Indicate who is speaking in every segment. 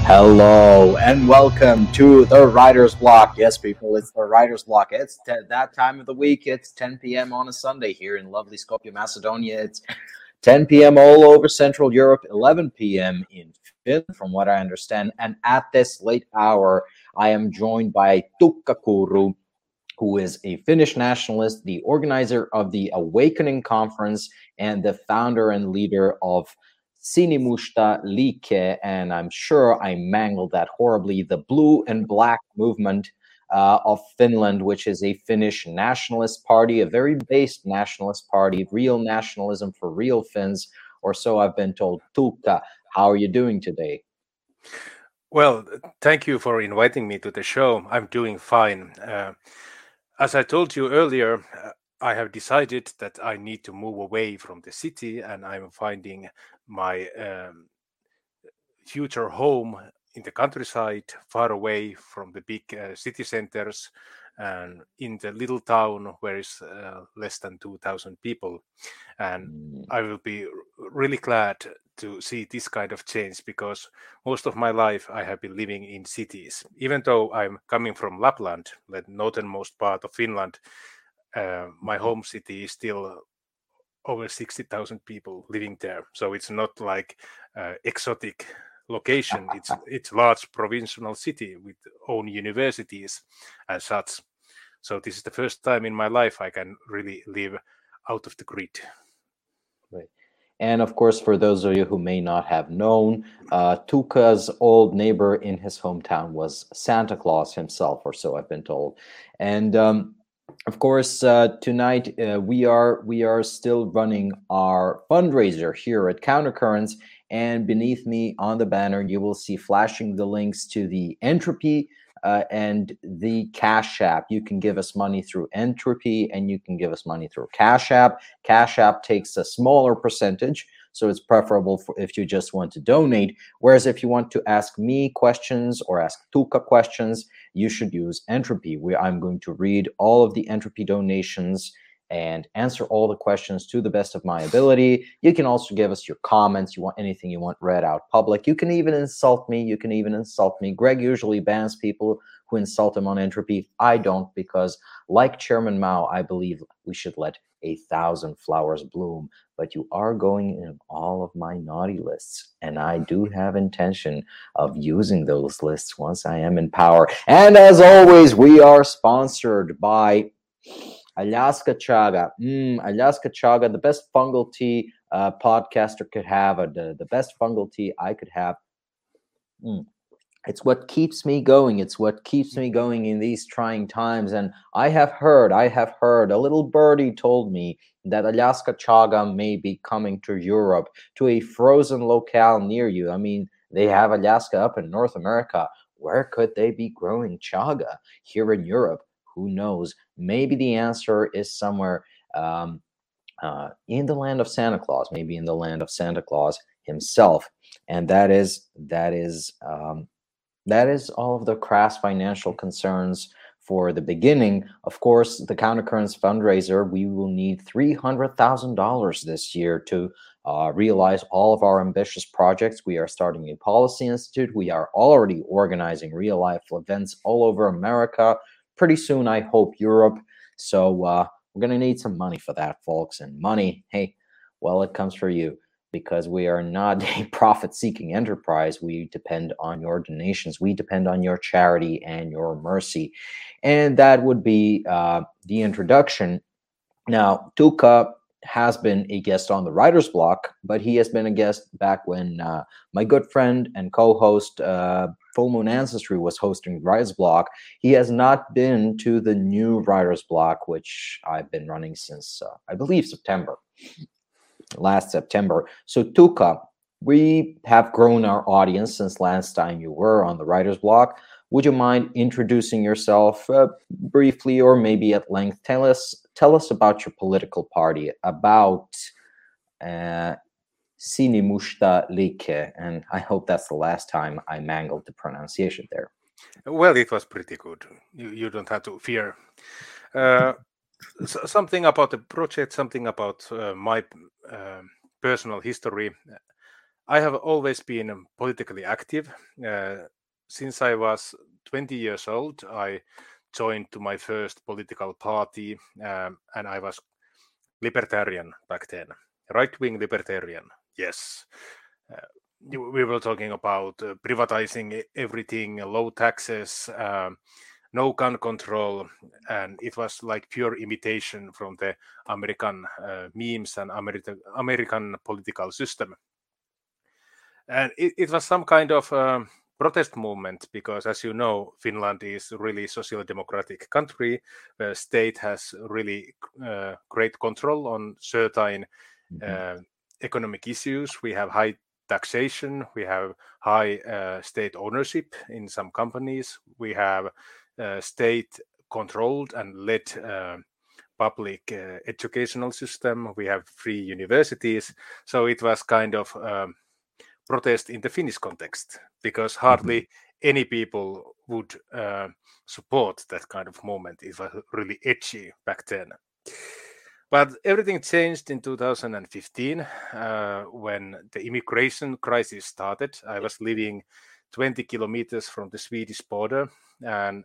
Speaker 1: Hello and welcome to the Writer's Block. Yes, people, it's the Writer's Block. It's that time of the week. It's 10 p.m. on a Sunday here in lovely Skopje, Macedonia. It's 10 p.m. all over Central Europe, 11 p.m. in Finland, from what I understand. And at this late hour, I am joined by Tukka Kuru, who is a Finnish nationalist, the organizer of the Awakening Conference, and the founder and leader of Sinimusta Liike, and I'm sure I mangled that horribly, the Blue and Black Movement of Finland, which is a Finnish nationalist party, a very based nationalist party, real nationalism for real Finns, or so I've been told. Tukka, how are you doing today?
Speaker 2: Well, thank you for inviting me to the show. I'm doing fine. As I told you earlier, I have decided that I need to move away from the city, and I'm finding my future home in the countryside, far away from the big city centers, and in the little town where is less than 2,000 people. And I will be really glad to see this kind of change, because most of my life I have been living in cities. Even though I'm coming from Lapland, the northernmost part of Finland, my home city is still over 60,000 people living there. So it's not like exotic location. It's large provincial city with own universities and such. So this is the first time in my life I can really live out of the grid.
Speaker 1: Right. And of course, for those of you who may not have known, Tukka's old neighbor in his hometown was Santa Claus himself, or so I've been told. And of course, tonight we are still running our fundraiser here at Countercurrents. And beneath me on the banner, you will see flashing the links to the Entropy and the Cash App. You can give us money through Entropy, and you can give us money through Cash App. Cash App takes a smaller percentage, so it's preferable if you just want to donate. Whereas if you want to ask me questions or ask Tukka questions, you should use Entropy. I'm going to read all of the Entropy donations and answer all the questions to the best of my ability. You can also give us your comments. You want anything you want read out public. You can even insult me. Greg usually bans people who insult him on Entropy. I don't, because like Chairman Mao, I believe we should let 1,000 flowers bloom. But you are going in all of my naughty lists, and I do have intention of using those lists once I am in power. And as always, we are sponsored by Aljaska Chaga. Aljaska Chaga, the best fungal tea podcaster could have, or the best fungal tea I could have. It's what keeps me going. It's what keeps me going in these trying times. And I have heard, a little birdie told me that Aljaska Chaga may be coming to Europe, to a frozen locale near you. I mean, they have Alaska up in North America. Where could they be growing chaga here in Europe? Who knows? Maybe the answer is somewhere in the land of Santa Claus, maybe in the land of Santa Claus himself. And that is all of the crass financial concerns for the beginning. Of course, the Countercurrents fundraiser, we will need $300,000 this year to realize all of our ambitious projects. We are starting a policy institute. We are already organizing real life events all over America. Pretty soon, I hope Europe. So we're going to need some money for that, folks. And money, hey, well, it comes for you, because we are not a profit-seeking enterprise. We depend on your donations. We depend on your charity and your mercy. And that would be the introduction. Now, Tukka has been a guest on the Writer's Block, but he has been a guest back when my good friend and co-host Full Moon Ancestry was hosting Writer's Block. He has not been to the new Writer's Block, which I've been running since, I believe, last September. So Tukka, we have grown our audience since last time you were on the Writer's Block. Would you mind introducing yourself briefly, or maybe at length? Tell us about your political party, about Sinimusta Liike, and I hope that's the last time I mangled the pronunciation there.
Speaker 2: Well, it was pretty good. You don't have to fear. Something about the project, something about my personal history. I have always been politically active. Since I was 20 years old, I joined to my first political party, and I was libertarian back then, right-wing libertarian. Yes, we were talking about privatizing everything, low taxes, no gun control, and it was like pure imitation from the American memes and American political system. And it was some kind of protest movement because, as you know, Finland is a really social democratic country. The state has really great control on certain economic issues. We have high taxation. We have high state ownership in some companies. We have state controlled and led public educational system. We have free universities. So it was kind of protest in the Finnish context, because hardly any people would support that kind of movement. It was really edgy back then. But everything changed in 2015 when the immigration crisis started. I was living 20 kilometers from the Swedish border, and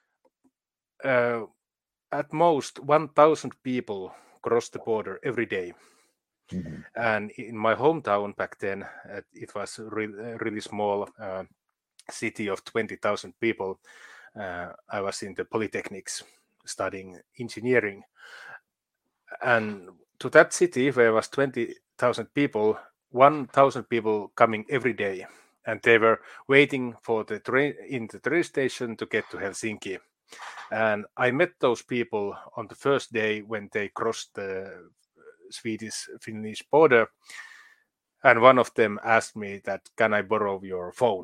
Speaker 2: at most 1,000 people crossed the border every day. And in my hometown back then, it was a really small city of 20,000 people. I was in the polytechnics studying engineering. And to that city where was 20,000 people, 1,000 people coming every day. And they were waiting for the train in the train station to get to Helsinki. And I met those people on the first day when they crossed the Swedish-Finnish border, and one of them asked me that, can I borrow your phone?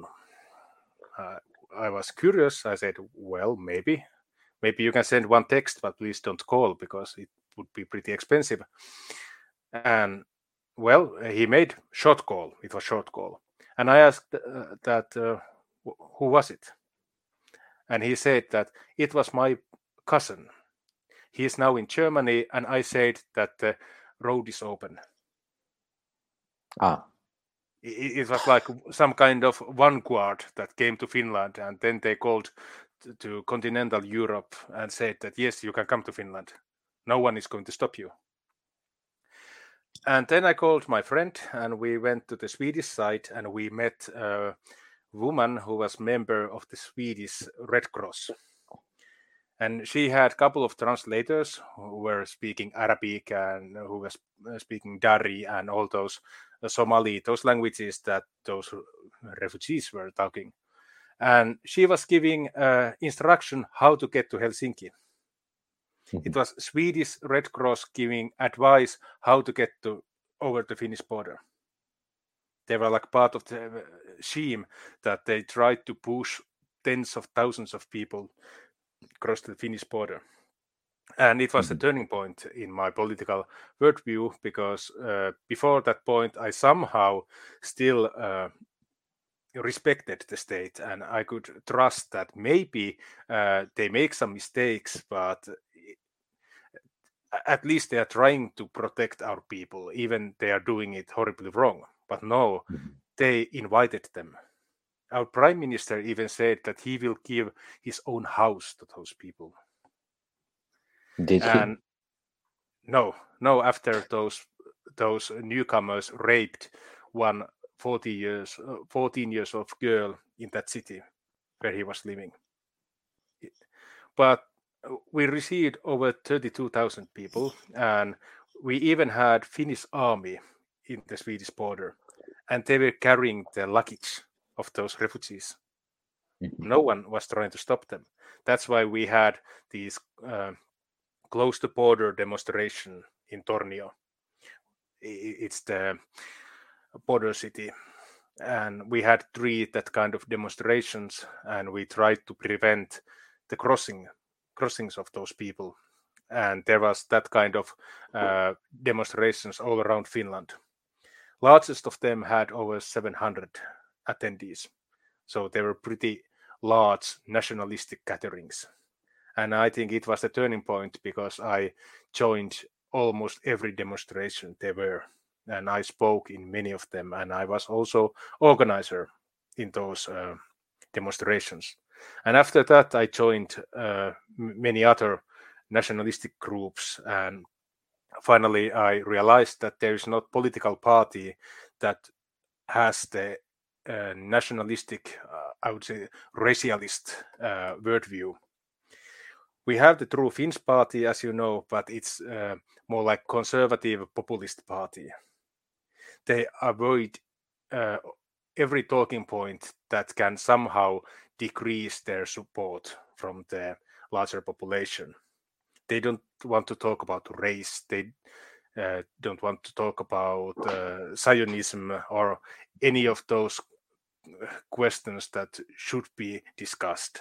Speaker 2: I was curious. I said, well, maybe you can send one text, but please don't call because it would be pretty expensive. And well, he made short call. It was short call. And I asked who was it? And he said that it was my cousin. He is now in Germany, and I said that the road is open. It was like some kind of vanguard that came to Finland, and then they called to continental Europe and said that, yes, you can come to Finland. No one is going to stop you. And then I called my friend, and we went to the Swedish side, and we met a woman who was member of the Swedish Red Cross. And she had a couple of translators who were speaking Arabic and who was speaking Dari and all those Somali, those languages that those refugees were talking. And she was giving instruction how to get to Helsinki. It was Swedish Red Cross giving advice how to get over the Finnish border. They were like part of the scheme that they tried to push tens of thousands of people across the Finnish border. And it was a turning point in my political worldview, because before that point, I somehow still respected the state, and I could trust that maybe they make some mistakes, but at least they are trying to protect our people, even they are doing it horribly wrong. But no, they invited them. Our prime minister even said that he will give his own house to those people.
Speaker 1: Did he?
Speaker 2: No. After those newcomers raped one 14 years old girl in that city where he was living. But we received over 32,000 people, and we even had Finnish army in the Swedish border, and they were carrying the luggage of those refugees. No one was trying to stop them. That's why we had these close the border demonstration in Tornio. It's the border city, and we had 3 that kind of demonstrations, and we tried to prevent the crossings of those people. And there was that kind of demonstrations all around Finland. Largest of them had over 700 attendees, so they were pretty large nationalistic gatherings. And I think it was a turning point because I joined almost every demonstration there were. and I spoke in many of them, and I was also organizer in those demonstrations. And after that, I joined many other nationalistic groups, and finally I realized that there is not political party that has the nationalistic, I would say, racialist worldview. We have the True Finns party, as you know, but it's more like conservative populist party. They avoid every talking point that can somehow decrease their support from the larger population. They don't want to talk about race. They don't want to talk about Zionism or any of those questions that should be discussed.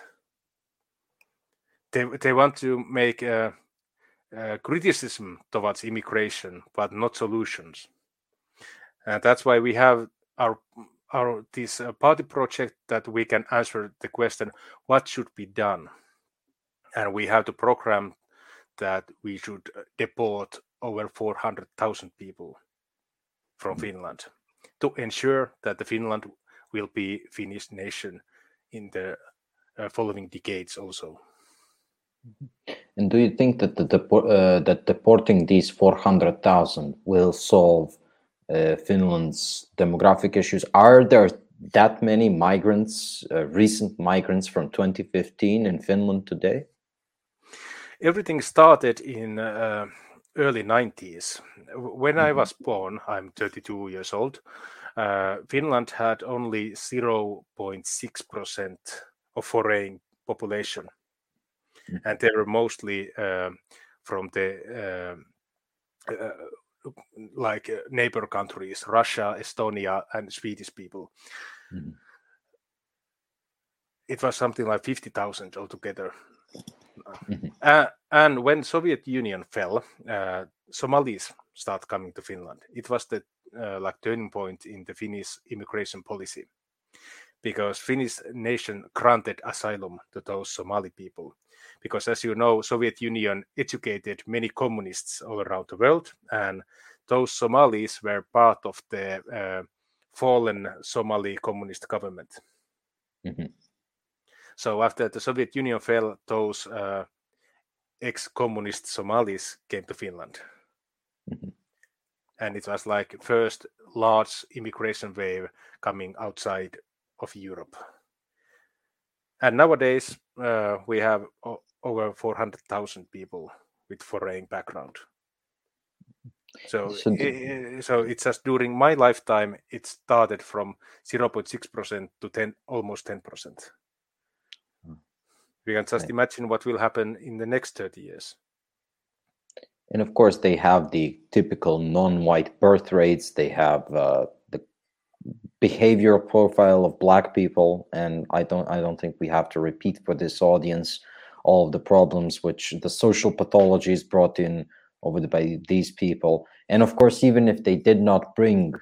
Speaker 2: They want to make criticism towards immigration, but not solutions. And that's why we have our this party project, that we can answer the question, what should be done? And we have the program that we should deport over 400,000 people from Finland to ensure that the Finland will be Finnish nation in the following decades also.
Speaker 1: And do you think that that deporting these 400,000 will solve Finland's demographic issues? Are there that many migrants, recent migrants from 2015 in Finland today?
Speaker 2: Everything started in early 90s. When I was born, I'm 32 years old, Finland had only 0.6% of foreign population. And they were mostly from the like neighbor countries, Russia, Estonia, and Swedish people. It was something like 50,000 altogether. And when Soviet Union fell, Somalis started coming to Finland. It was the like turning point in the Finnish immigration policy, because Finnish nation granted asylum to those Somali people. Because, as you know, Soviet Union educated many communists all around the world, and those Somalis were part of the fallen Somali communist government. So after the Soviet Union fell, those ex-communist Somalis came to Finland. And it was like first large immigration wave coming outside of Europe. And nowadays we have over 400,000 people with foreign background. So it's just during my lifetime, it started from 0.6% to almost 10%. We can just imagine what will happen in the next 30 years.
Speaker 1: And of course, they have the typical non-white birth rates. They have the behavioral profile of Black people, and I don't think we have to repeat for this audience all of the problems which the social pathologies brought in by these people. And of course, even if they did not bring,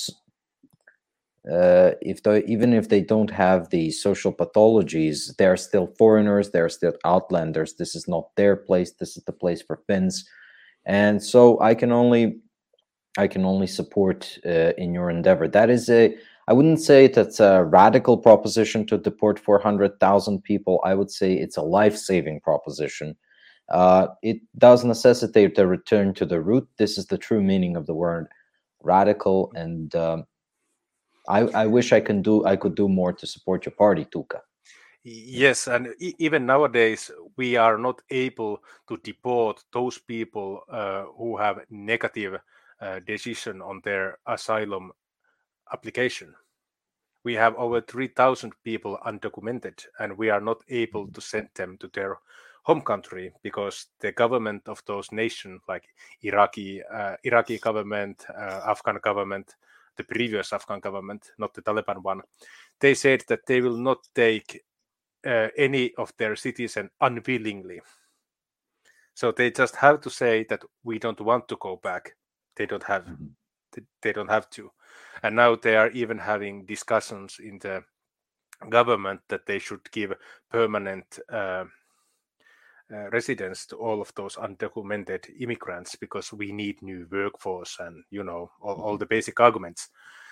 Speaker 1: even if they don't have the social pathologies, they're still foreigners, they're still outlanders. This is not their place. This is the place for Finns. And so I can only support in your endeavor. That is I wouldn't say that's a radical proposition to deport 400,000 people. I would say it's a life-saving proposition. It does necessitate a return to the root. This is the true meaning of the word radical. And I wish I could do more to support your party, Tuukka.
Speaker 2: Yes, and even nowadays we are not able to deport those people who have negative decision on their asylum application. We have over 3,000 people undocumented, and we are not able to send them to their home country because the government of those nations, like Iraqi government, Afghan government, the previous Afghan government, not the Taliban one, they said that they will not take any of their citizens unwillingly. So they just have to say that we don't want to go back. They don't have. They don't have to. And now they are even having discussions in the government that they should give permanent residence to all of those undocumented immigrants because we need new workforce and all the basic arguments.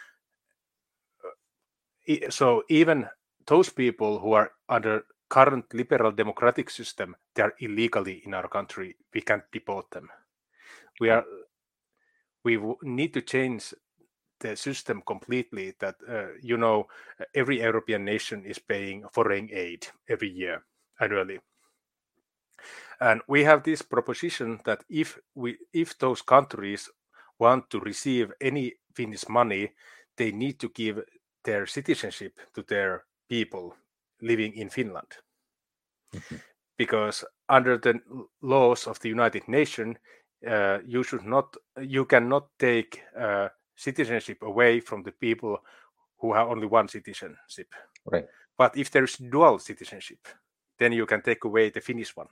Speaker 2: So even those people who are under current liberal democratic system, they are illegally in our country. We can't deport them. We need to change the system completely. That every European nation is paying foreign aid every year annually, and we have this proposition that if those countries want to receive any Finnish money, they need to give their citizenship to their people living in Finland.
Speaker 1: Mm-hmm.
Speaker 2: Because under the laws of the United Nations, you cannot take citizenship away from the people who have only one citizenship.
Speaker 1: Right.
Speaker 2: But if there is dual citizenship, then you can take away the Finnish one.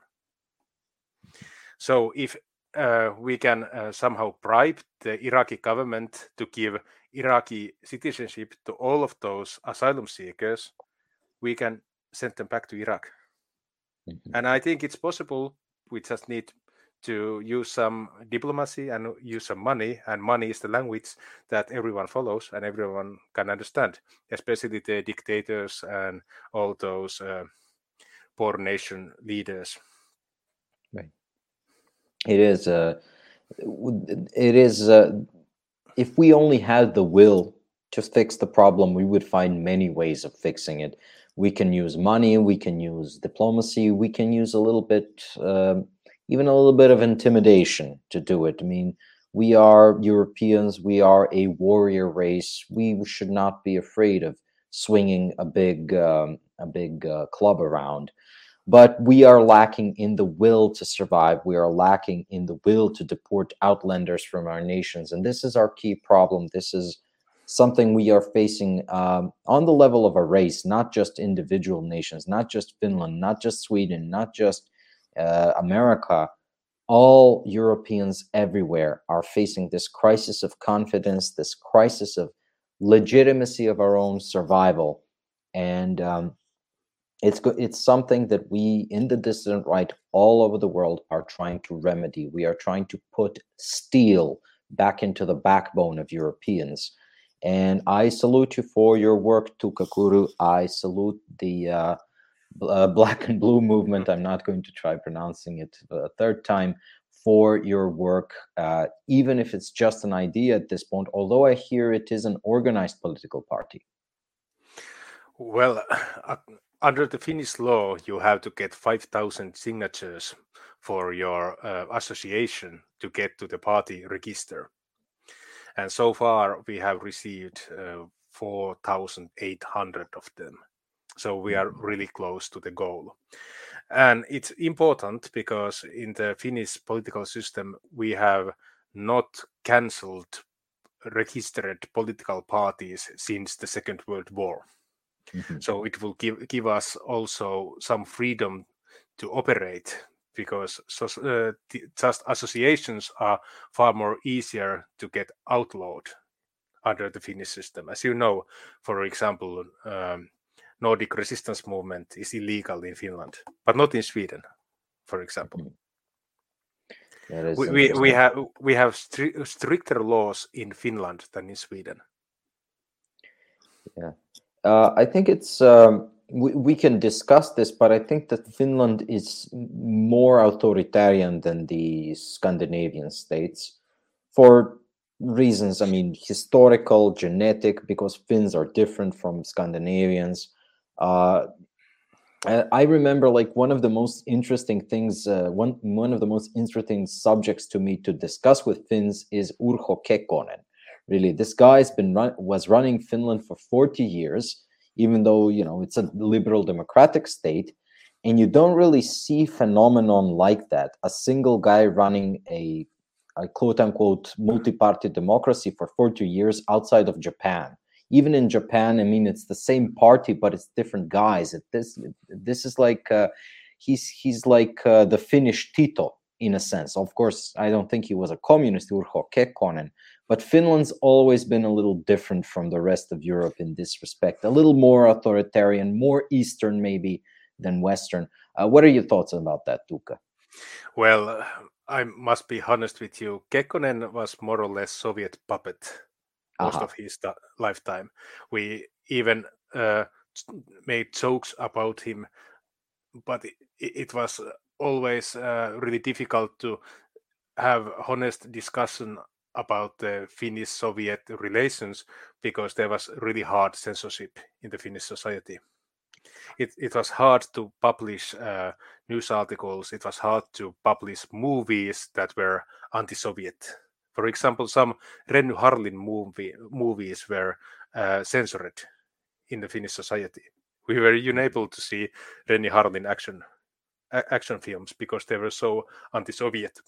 Speaker 2: So if we can somehow bribe the Iraqi government to give Iraqi citizenship to all of those asylum seekers, we can send them back to Iraq. Mm-hmm. And I think it's possible. We just need to use some diplomacy and use some money, and money is the language that everyone follows and everyone can understand, especially the dictators and all those poor nation leaders.
Speaker 1: Right. It is. If we only had the will to fix the problem, we would find many ways of fixing it. We can use money, we can use diplomacy, we can use a little bit, even a little bit of intimidation to do it. I mean, we are Europeans, we are a warrior race. We should not be afraid of swinging a big club around. But we are lacking in the will to survive. We are lacking in the will to deport outlanders from our nations. And this is our key problem. This is something we are facing on the level of a race, not just individual nations, not just Finland, not just Sweden, not just America. All Europeans everywhere are facing this crisis of confidence, this crisis of legitimacy of our own survival. And it's something that we in the dissident right all over the world are trying to remedy. We are trying to put steel back into the backbone of Europeans. And I salute you for your work, Tuukka Kuru. I salute the Black and Blue movement. I'm not going to try pronouncing it a third time, for your work, even if it's just an idea at this point, although I hear it is an organized political party.
Speaker 2: Well, under the Finnish law, you have to get 5,000 signatures for your association to get to the party register. And so far, we have received 4,800 of them. So we are really close to the goal. And it's important because in the Finnish political system, we have not cancelled registered political parties since the Second World War. Mm-hmm. So it will give us also some freedom to operate, because just associations are far more easier to get outlawed under the Finnish system. As you know, for example, Nordic resistance movement is illegal in Finland, but not in Sweden, for example. We have stricter laws in Finland than in Sweden.
Speaker 1: Yeah. I think it's we can discuss this, but I think that Finland is more authoritarian than the Scandinavian states for reasons, I mean, historical, genetic, because Finns are different from Scandinavians. I remember, like, one of the most interesting things, one of the most interesting subjects to me to discuss with Finns is Urho Kekkonen. Really, this guy's was running Finland for 40 years, even though, you know, it's a liberal democratic state, and you don't really see phenomenon like that. A single guy running a quote-unquote multi-party democracy for 40 years outside of Japan. Even in Japan, I mean, it's the same party, but it's different guys. This is like he's like the Finnish Tito in a sense. Of course, I don't think he was a communist, Urho Kekkonen, but Finland's always been a little different from the rest of Europe in this respect. A little more authoritarian, more Eastern maybe than Western. What are your thoughts about that, Tuukka?
Speaker 2: Well, I must be honest with you. Kekkonen was more or less Soviet puppet most of his lifetime. We even made jokes about him, but it was always really difficult to have honest discussion about the Finnish-Soviet relations because there was really hard censorship in the Finnish society. It was hard to publish news articles. It was hard to publish movies that were anti-Soviet. For example, some Renny Harlin movies were censored in the Finnish society. We were unable to see Renny Harlin action films because they were so anti-Soviet.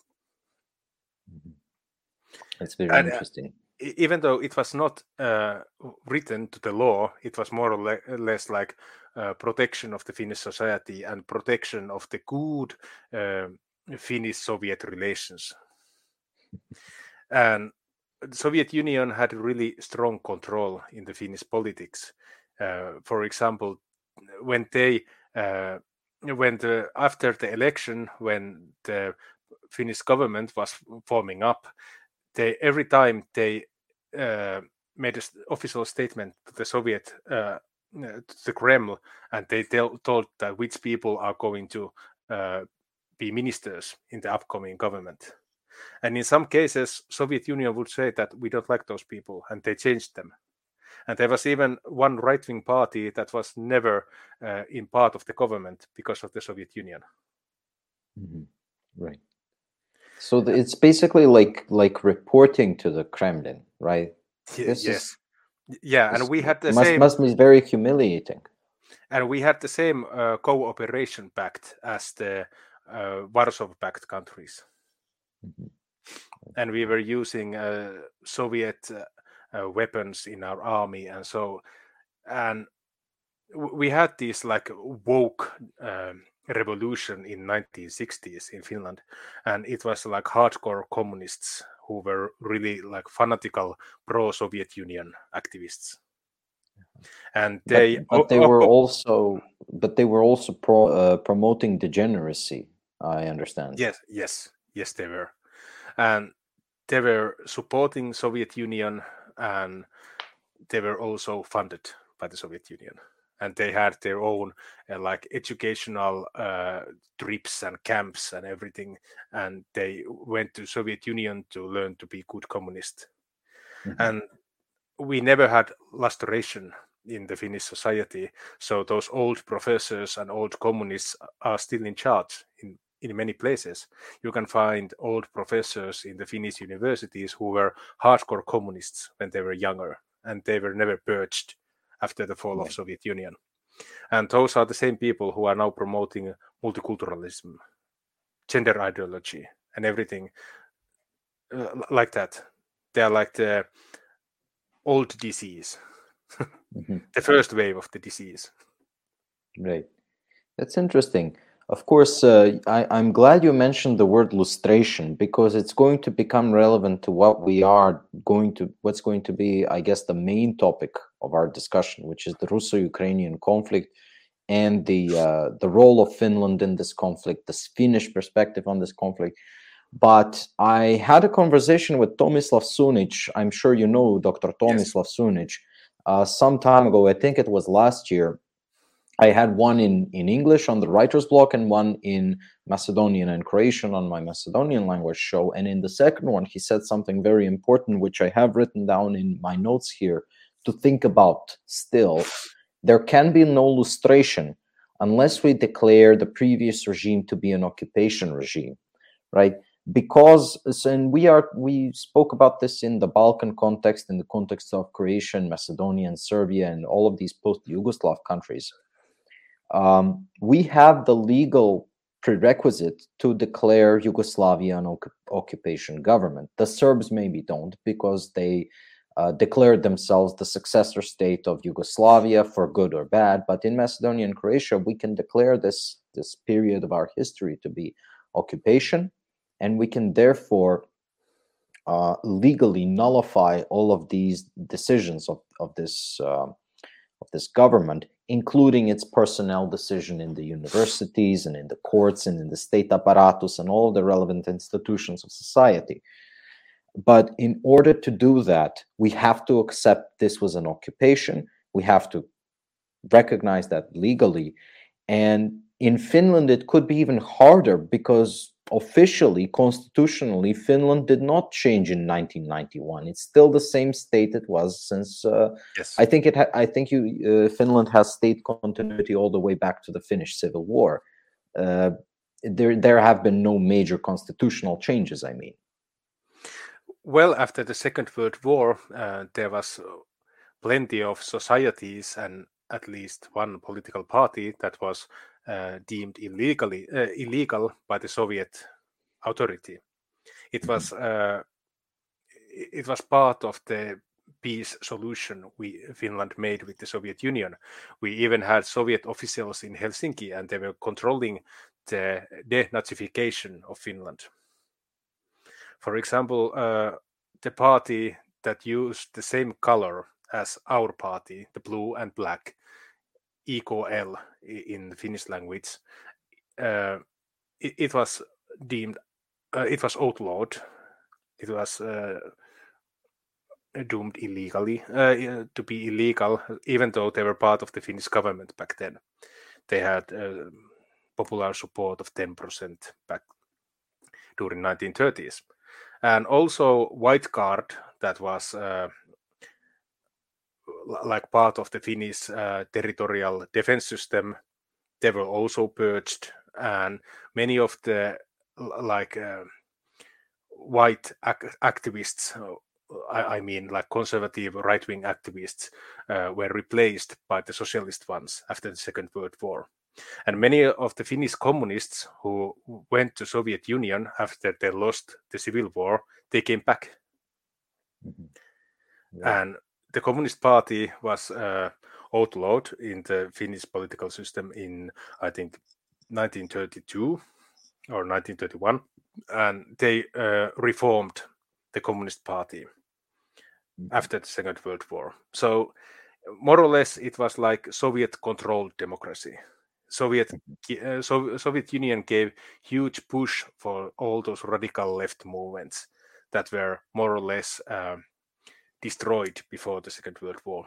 Speaker 1: That's very interesting.
Speaker 2: Even though it was not written to the law, it was more or less like protection of the Finnish society and protection of the good Finnish-Soviet relations. And the Soviet Union had really strong control in the Finnish politics. For example, after the election, when the Finnish government was forming up, every time they made an official statement to the Soviet, to the Kremlin, and they told that which people are going to be ministers in the upcoming government. And in some cases, Soviet Union would say that we don't like those people, and they changed them. And there was even one right-wing party that was never in part of the government because of the Soviet Union.
Speaker 1: Right. So it's basically like reporting to the Kremlin, right?
Speaker 2: Yes. And we had the
Speaker 1: same. Must be very humiliating.
Speaker 2: And we had the same cooperation pact as the Warsaw Pact countries. And we were using Soviet weapons in our army, and we had this like woke revolution in 1960s in Finland, and it was like hardcore communists who were really like fanatical pro-Soviet Union activists. And they
Speaker 1: were also promoting degeneracy, I understand.
Speaker 2: Yes they were. And they were supporting Soviet Union, and they were also funded by the Soviet Union. And they had their own like educational trips and camps and everything. And they went to Soviet Union to learn to be good communists. And we never had lustration in the Finnish society. So those old professors and old communists are still in charge in many places. You can find old professors in the Finnish universities who were hardcore communists when they were younger, and they were never purged after the fall of Soviet Union. And those are the same people who are now promoting multiculturalism, gender ideology, and everything like that. They are like the old disease, the first wave of the disease.
Speaker 1: Right. That's interesting. Of course, I'm glad you mentioned the word lustration, because it's going to become relevant to what's going to be, I guess, the main topic of our discussion, which is the Russo-Ukrainian conflict and the role of Finland in this conflict, the Finnish perspective on this conflict. But I had a conversation with Tomislav Sunic. I'm sure you know Dr. Tomislav Sunic. Some time ago, I think it was last year. I had one in English on the writer's block and one in Macedonian and Croatian on my Macedonian language show. And in the second one, he said something very important, which I have written down in my notes here to think about still. There can be no lustration unless we declare the previous regime to be an occupation regime, right? Because, and we spoke about this in the Balkan context, in the context of Croatia and Macedonia and Serbia and all of these post-Yugoslav countries. We have the legal prerequisite to declare Yugoslavia an occupation government. The Serbs maybe don't, because they declared themselves the successor state of Yugoslavia for good or bad. But in Macedonia and Croatia, we can declare this period of our history to be occupation, and we can therefore legally nullify all of these decisions of this of this government, including its personnel decision in the universities and in the courts and in the state apparatus and all the relevant institutions of society. But in order to do that, we have to accept this was an occupation. We have to recognize that legally. And in Finland, it could be even harder because officially, constitutionally, Finland did not change in 1991. It's still the same state it was since.
Speaker 2: Yes.
Speaker 1: I think Finland has state continuity all the way back to the Finnish Civil War. There have been no major constitutional changes. I mean.
Speaker 2: Well, after the Second World War, there was plenty of societies and at least one political party that was deemed illegal by the Soviet authority. It was part of the peace solution Finland made with the Soviet Union. We even had Soviet officials in Helsinki, and they were controlling the denazification of Finland. For example, the party that used the same color as our party, the blue and black, EKL in the Finnish language, it was deemed, it was outlawed. It was doomed illegally to be illegal, even though they were part of the Finnish government back then. They had popular support of 10% back during 1930s. And also White Guard, that was like part of the Finnish territorial defense system, they were also purged, and many of the white activists, I mean like conservative right-wing activists, were replaced by the socialist ones after the Second World War. And many of the Finnish communists who went to Soviet Union after they lost the Civil War, they came back.
Speaker 1: Mm-hmm. Yeah.
Speaker 2: And the Communist Party was outlawed in the Finnish political system in, I think, 1932 or 1931. And they reformed the Communist Party after the Second World War. So more or less, it was like Soviet-controlled democracy. Soviet Union gave huge push for all those radical left movements that were more or less destroyed before the Second World War.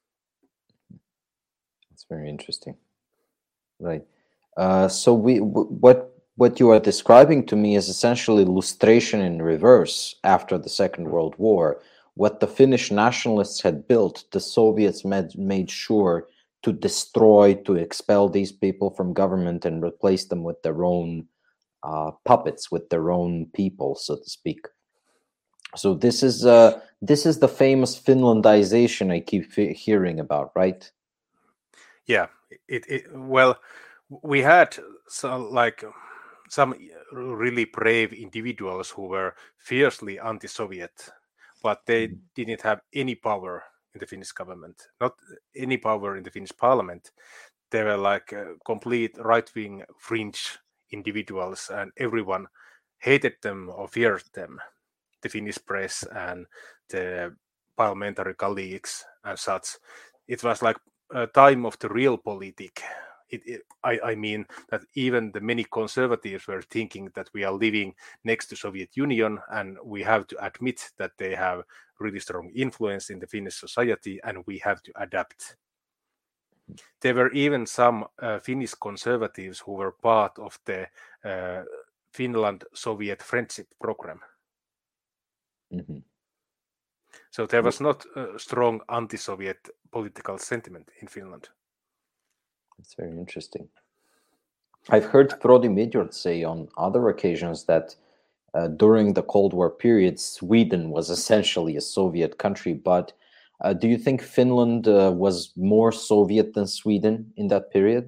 Speaker 1: That's very interesting. Right. So what you are describing to me is essentially lustration in reverse after the Second World War. What the Finnish nationalists had built, the Soviets made sure to destroy, to expel these people from government and replace them with their own puppets, with their own people, so to speak. So this is the famous Finlandization I keep hearing about, right?
Speaker 2: Yeah. Well, we had some really brave individuals who were fiercely anti-Soviet, but they didn't have any power in the Finnish government, not any power in the Finnish parliament. They were like complete right-wing fringe individuals, and everyone hated them or feared them. The Finnish press and the parliamentary colleagues and such. It was like a time of the realpolitik. I mean that even the many conservatives were thinking that we are living next to Soviet Union, and we have to admit that they have really strong influence in the Finnish society, and we have to adapt. There were even some Finnish conservatives who were part of the Finland-Soviet friendship program.
Speaker 1: Mm-hmm.
Speaker 2: So there was not a strong anti-Soviet political sentiment in Finland.
Speaker 1: That's very interesting. I've heard Frode Midjord say on other occasions that during the Cold War period, Sweden was essentially a Soviet country. But do you think Finland was more Soviet than Sweden in that period?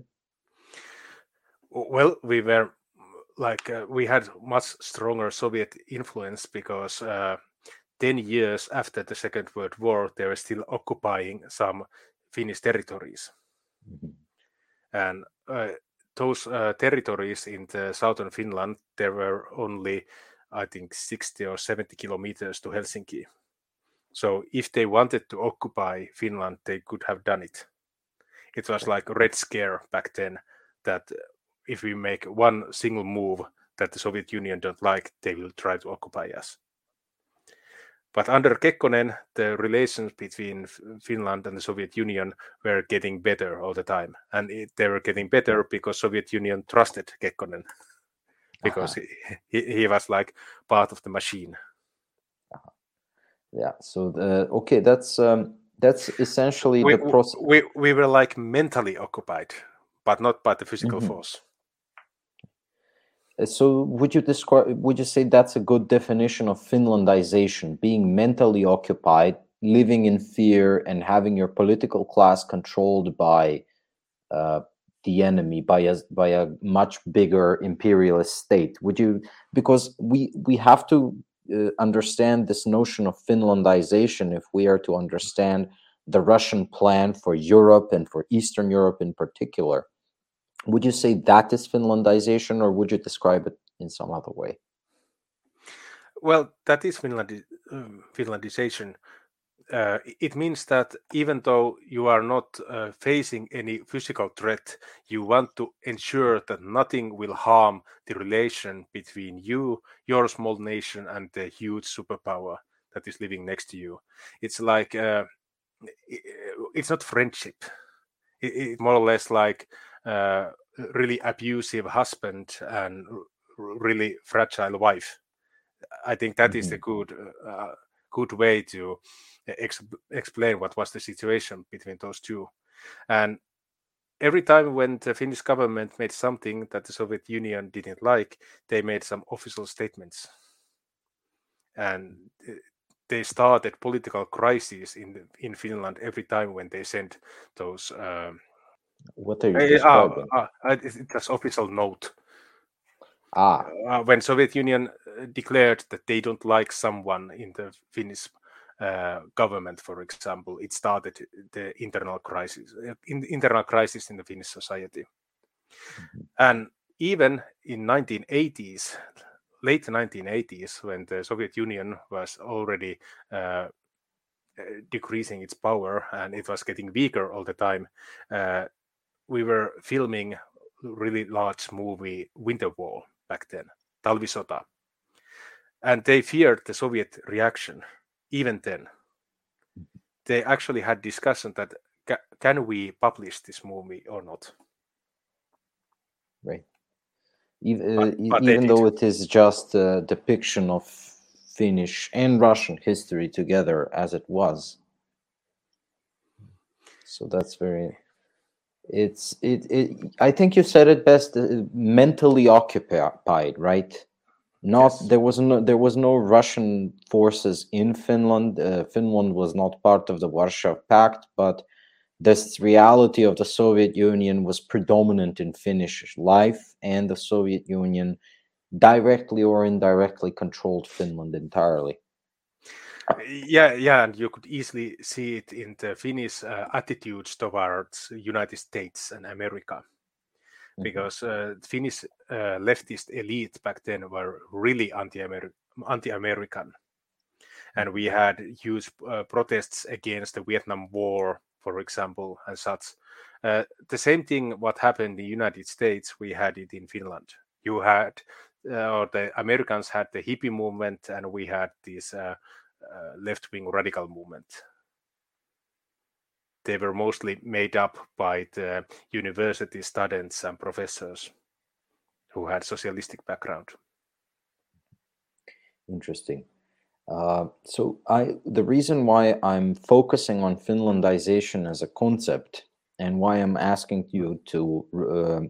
Speaker 2: Well, we were we had much stronger Soviet influence because 10 years after the Second World War, they were still occupying some Finnish territories.
Speaker 1: Mm-hmm.
Speaker 2: And those territories in the southern Finland, there were only, I think, 60 or 70 kilometers to Helsinki. So if they wanted to occupy Finland, they could have done it. It was like a Red Scare back then, that if we make one single move that the Soviet Union don't like, they will try to occupy us. But under Kekkonen, the relations between Finland and the Soviet Union were getting better all the time. And they were getting better because Soviet Union trusted Kekkonen, because he was like part of the machine.
Speaker 1: Yeah. So okay, that's essentially the process.
Speaker 2: We were like mentally occupied, but not by the physical force.
Speaker 1: So would you say that's a good definition of Finlandization, being mentally occupied, living in fear, and having your political class controlled by the enemy, by a much bigger imperialist state? Would you, because we have to understand this notion of Finlandization if we are to understand the Russian plan for Europe and for Eastern Europe in particular. Would you say that is Finlandization, or would you describe it in some other way?
Speaker 2: Well, that is Finlandization. It means that even though you are not facing any physical threat, you want to ensure that nothing will harm the relation between you, your small nation, and the huge superpower that is living next to you. It's like, it's not friendship. It's more or less like really abusive husband and really fragile wife. I think that is the good way to explain what was the situation between those two. And every time when the Finnish government made something that the Soviet Union didn't like, they made some official statements. And they started political crises in Finland every time when they sent those.
Speaker 1: What are you describing?
Speaker 2: It's official note. When Soviet Union declared that they don't like someone in the Finnish government, for example, it started the internal crisis in the Finnish society. And even in 1980s, late 1980s, when the Soviet Union was already decreasing its power and it was getting weaker all the time, we were filming really large movie Winter War back then, Talvisota. And they feared the Soviet reaction. Even then, they actually had discussion that can we publish this movie or not?
Speaker 1: Right. Even though it is just a depiction of Finnish and Russian history together as it was. So that's very. I think you said it best. Mentally occupied, right?
Speaker 2: Yes.
Speaker 1: There was no Russian forces in Finland. Finland was not part of the Warsaw Pact, but this reality of the Soviet Union was predominant in Finnish life, and the Soviet Union directly or indirectly controlled Finland entirely.
Speaker 2: Yeah, and you could easily see it in the Finnish attitudes towards United States and America, because Finnish leftist elite back then were really anti-American, and we had huge protests against the Vietnam War, for example, and such. The same thing what happened in the United States, we had it in Finland. You had, or the Americans had the hippie movement, and we had this left-wing radical movement. They were mostly made up by the university students and professors who had socialistic background.
Speaker 1: Interesting. So the reason why I'm focusing on Finlandization as a concept, and why I'm asking you to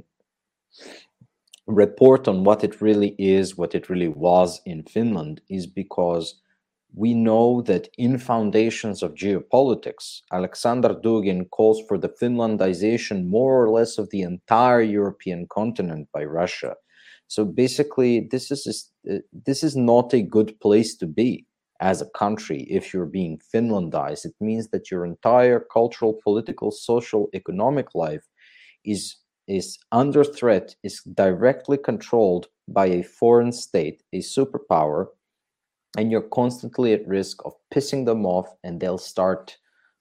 Speaker 1: report on what it really is, what it really was in Finland, is because we know that in Foundations of Geopolitics, Alexander Dugin calls for the Finlandization more or less of the entire European continent by Russia. So basically, this is not a good place to be as a country if you're being Finlandized. It means that your entire cultural, political, social, economic life is under threat, is directly controlled by a foreign state, a superpower, and you're constantly at risk of pissing them off, and they'll start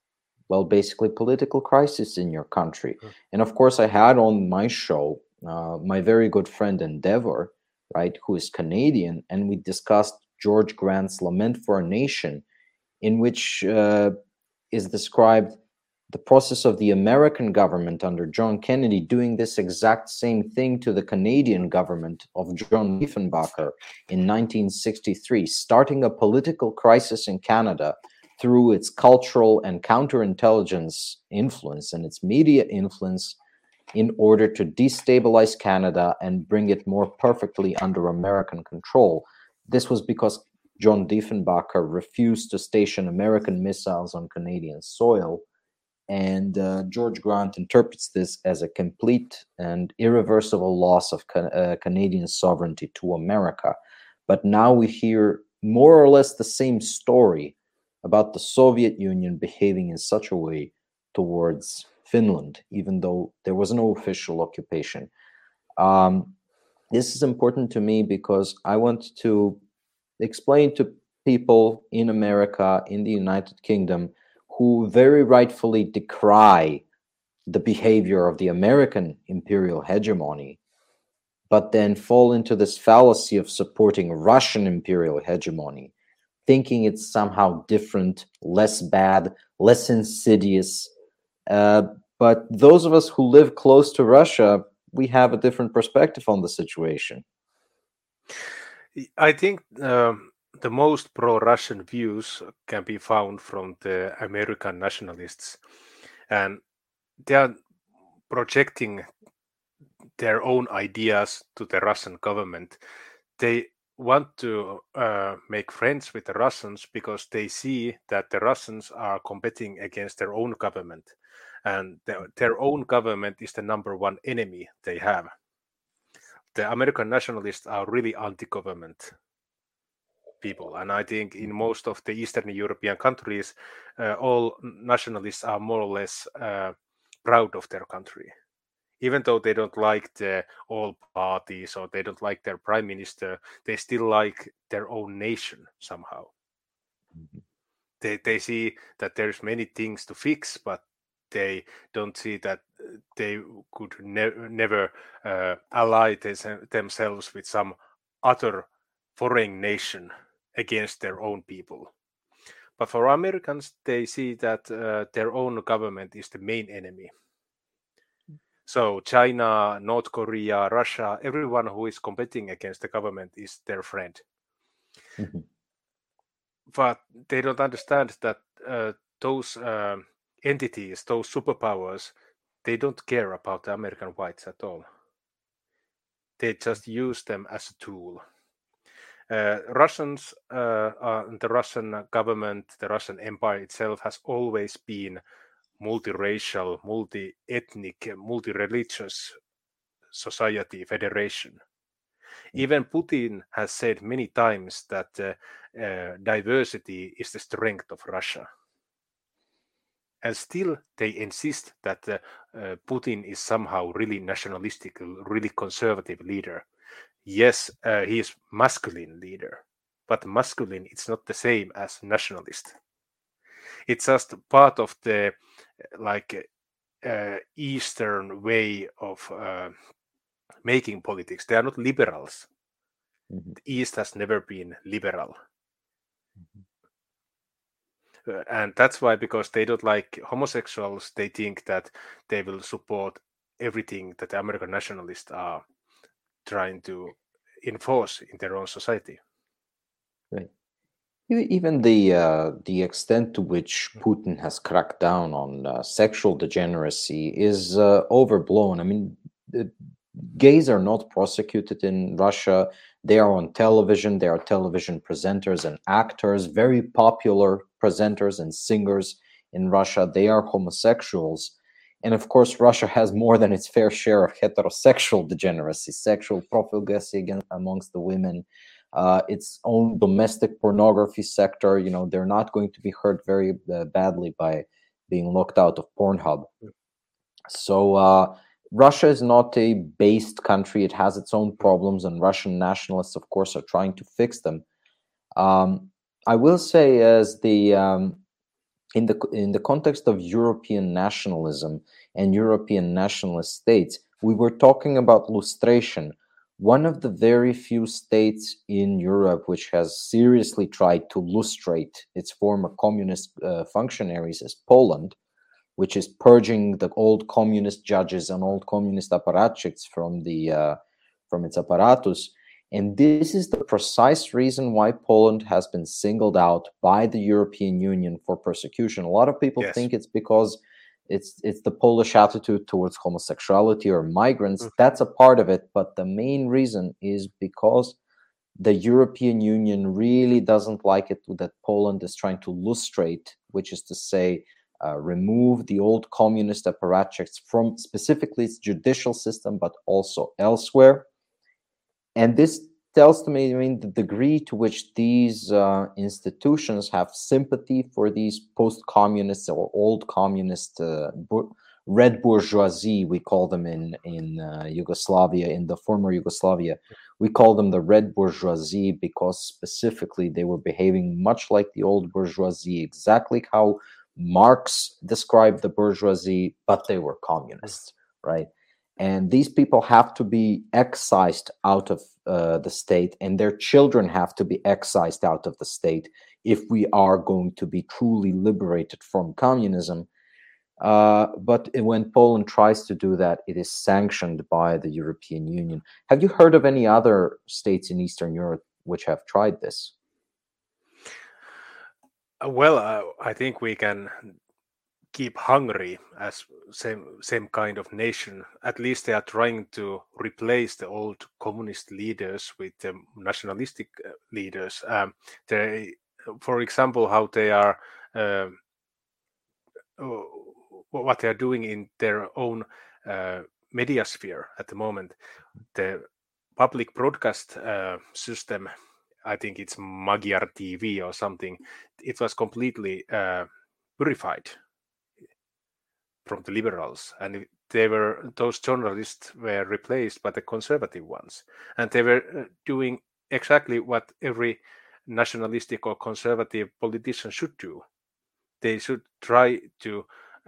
Speaker 1: well, basically political crisis in your country.
Speaker 2: Mm.
Speaker 1: And of course, I had on my show my very good friend Endeavor, right, who is Canadian, and we discussed George Grant's Lament for a Nation, in which is described the process of the American government under John Kennedy doing this exact same thing to the Canadian government of John Diefenbacher in 1963, starting a political crisis in Canada through its cultural and counterintelligence influence and its media influence in order to destabilize Canada and bring it more perfectly under American control. This was because John Diefenbacher refused to station American missiles on Canadian soil. And George Grant interprets this as a complete and irreversible loss of Canadian sovereignty to America. But now we hear more or less the same story about the Soviet Union behaving in such a way towards Finland, even though there was no official occupation. This is important to me because I want to explain to people in America, in the United Kingdom, who very rightfully decry the behavior of the American imperial hegemony, but then fall into this fallacy of supporting Russian imperial hegemony, thinking it's somehow different, less bad, less insidious. But those of us who live close to Russia, we have a different perspective on the situation.
Speaker 2: I think the most pro-Russian views can be found from the American nationalists, and they are projecting their own ideas to the Russian government. They want to make friends with the Russians because they see that the Russians are competing against their own government, and their own government is the number one enemy they have. The American nationalists are really anti-government people, and I think in most of the Eastern European countries, all nationalists are more or less proud of their country. Even though they don't like the all parties or they don't like their prime minister, they still like their own nation somehow. Mm-hmm. They see that there's many things to fix, but they don't see that they could never ally themselves with some other foreign nation against their own people. But for Americans, they see that their own government is the main enemy. So China, North Korea, Russia, everyone who is competing against the government is their friend. Mm-hmm. But they don't understand that those entities, those superpowers, they don't care about the American whites at all. They just use them as a tool. Russians, the Russian government, the Russian Empire itself has always been multiracial, multi-ethnic, multi-religious society federation. Even Putin has said many times that diversity is the strength of Russia. And still they insist that Putin is somehow really nationalistic, really conservative leader. Yes, he is masculine leader, but masculine it's not the same as nationalist. It's just part of the Eastern way of making politics. They are not liberals. Mm-hmm. The East has never been liberal. Mm-hmm. And that's why, because they don't like homosexuals, they think that they will support everything that the American nationalists are trying to enforce in their own society.
Speaker 1: Right. Even the extent to which Putin has cracked down on sexual degeneracy is overblown. I mean, gays are not prosecuted in Russia. They are on television. They are television presenters and actors, very popular presenters and singers in Russia. They are homosexuals. And of course, Russia has more than its fair share of heterosexual degeneracy, sexual profligacy amongst the women, its own domestic pornography sector. You know, they're not going to be hurt very badly by being locked out of Pornhub. So Russia is not a based country. It has its own problems, and Russian nationalists, of course, are trying to fix them. I will say, as the in the context of European nationalism and European nationalist states, we were talking about lustration. One of the very few states in Europe which has seriously tried to lustrate its former communist functionaries is Poland, which is purging the old communist judges and old communist apparatchiks from its apparatus. And this is the precise reason why Poland has been singled out by the European Union for persecution. A lot of people think it's because it's the Polish attitude towards homosexuality or migrants. That's a part of it, but the main reason is because the European Union really doesn't like it that Poland is trying to lustrate, which is to say, remove the old communist apparatchiks from specifically its judicial system, but also elsewhere. And this tells to me, I mean, the degree to which these institutions have sympathy for these post-communist or old communist red bourgeoisie, we call them in Yugoslavia, in the former Yugoslavia. We call them the red bourgeoisie because specifically they were behaving much like the old bourgeoisie, exactly how Marx described the bourgeoisie, but they were communists, right? And these people have to be excised out of the state, and their children have to be excised out of the state if we are going to be truly liberated from communism. But when Poland tries to do that, it is sanctioned by the European Union. Have you heard of any other states in Eastern Europe which have tried this?
Speaker 2: Well, I think we can keep Hungary as same kind of nation. At least they are trying to replace the old communist leaders with the nationalistic leaders. For example, how they are what they are doing in their own media sphere at the moment. The public broadcast system, I think it's Magyar TV or something, it was completely purified from the liberals, and those journalists were replaced by the conservative ones, and they were doing exactly what every nationalistic or conservative politician should do. They should try to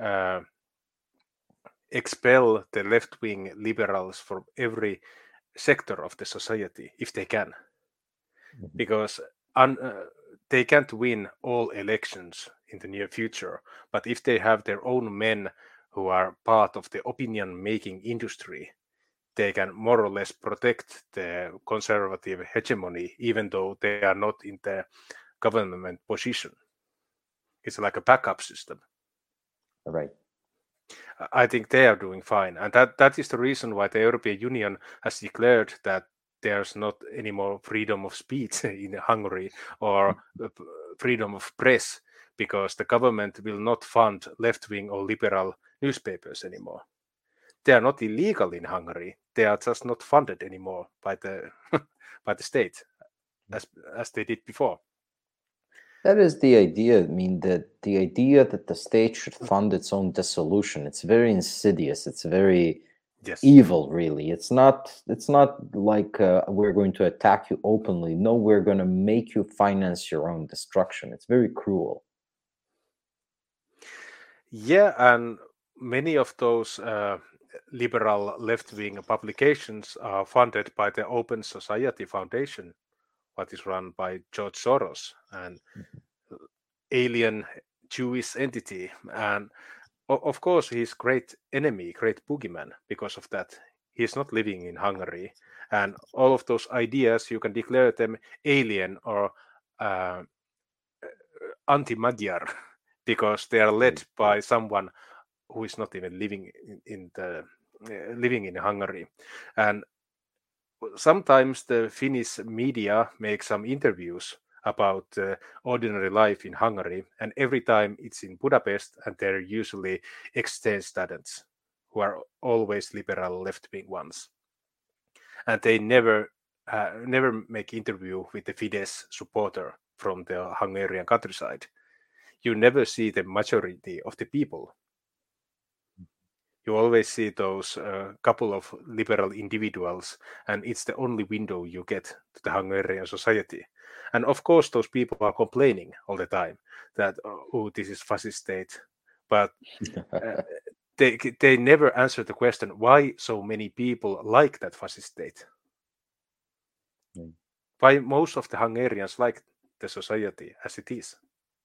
Speaker 2: expel the left-wing liberals from every sector of the society if they can, because they can't win all elections in the near future, but if they have their own men who are part of the opinion-making industry, they can more or less protect the conservative hegemony, even though they are not in the government position. It's like a backup system.
Speaker 1: Right.
Speaker 2: I think they are doing fine, and that is the reason why the European Union has declared that there's not any more freedom of speech in Hungary or freedom of press, because the government will not fund left-wing or liberal newspapers anymore. They are not illegal in Hungary. They are just not funded anymore by the by the state as they did before.
Speaker 1: That is the idea. I mean, the idea that the state should fund its own dissolution, it's very insidious. It's very evil, really. It's not like we're going to attack you openly. No, we're going to make you finance your own destruction. It's very cruel.
Speaker 2: Yeah, and many of those liberal left-wing publications are funded by the Open Society Foundation, what is run by George Soros, and alien Jewish entity. And of course, he's great enemy, great boogeyman because of that. He's not living in Hungary. And all of those ideas, you can declare them alien or anti-Magyar because they are led by someone who is not even living in Hungary. And sometimes the Finnish media make some interviews about ordinary life in Hungary, and every time it's in Budapest, and they're usually exchange students who are always liberal left-wing ones, and they never make interview with the Fidesz supporter from the Hungarian countryside. You never see the majority of the people. You always see those couple of liberal individuals, and it's the only window you get to the Hungarian society. And of course, those people are complaining all the time that, oh, this is fascist state. But they never answer the question why so many people like that fascist state. Why most of the Hungarians like the society as it is.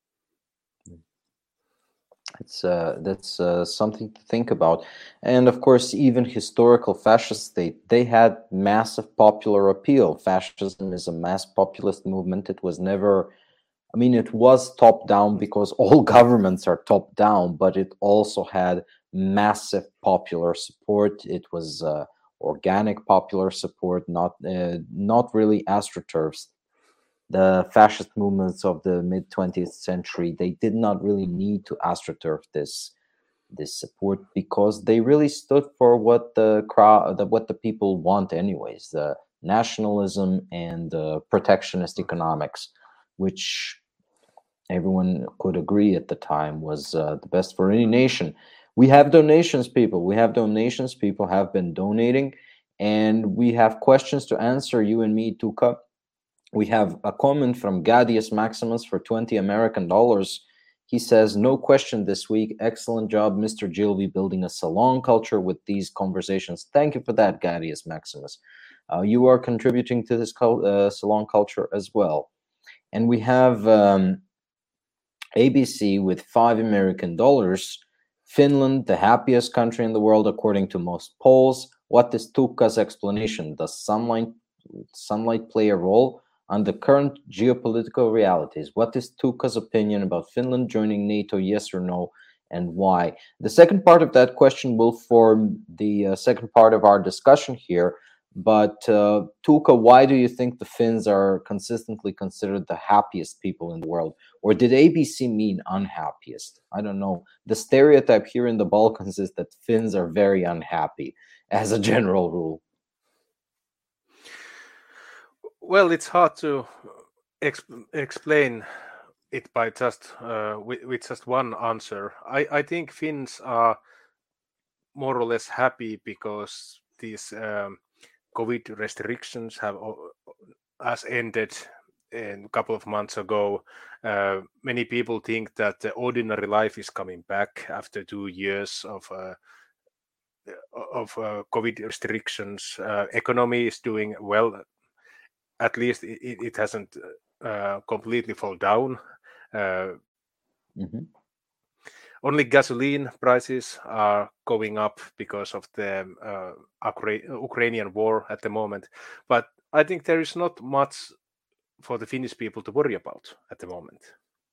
Speaker 1: That's something to think about. And of course, even historical fascist state, they had massive popular appeal. Fascism is a mass populist movement. It was never, I mean, it was top down because all governments are top down, but it also had massive popular support. It was organic popular support, not really astroturfs. The fascist movements of the mid 20th century, they did not really need to astroturf this support because they really stood for what the crowd, what the people want anyways, the nationalism and protectionist economics, which everyone could agree at the time was the best for any nation. We have donations, people. We have donations. People have been donating, and we have questions to answer, you and me, Tuka. We have a comment from Gadius Maximus for 20 American dollars. He says, no question this week. Excellent job, Mr. Gilvey, building a salon culture with these conversations. Thank you for that, Gadius Maximus. You are contributing to this salon culture as well. And we have ABC with 5 American dollars. Finland, the happiest country in the world according to most polls. What is Tuukka's explanation? Does sunlight play a role on the current geopolitical realities? What is Tuukka's opinion about Finland joining NATO, yes or no, and why? The second part of that question will form the second part of our discussion here. But Tuukka, why do you think the Finns are consistently considered the happiest people in the world? Or did ABC mean unhappiest? I don't know. The stereotype here in the Balkans is that Finns are very unhappy as a general rule.
Speaker 2: Well, it's hard to explain it by just with just one answer. I think Finns are more or less happy because these COVID restrictions has ended a couple of months ago. Many people think that the ordinary life is coming back after 2 years of COVID restrictions. Economy is doing well. At least it hasn't completely fall down. Only gasoline prices are going up because of the Ukrainian war at the moment. But I think there is not much for the Finnish people to worry about at the moment.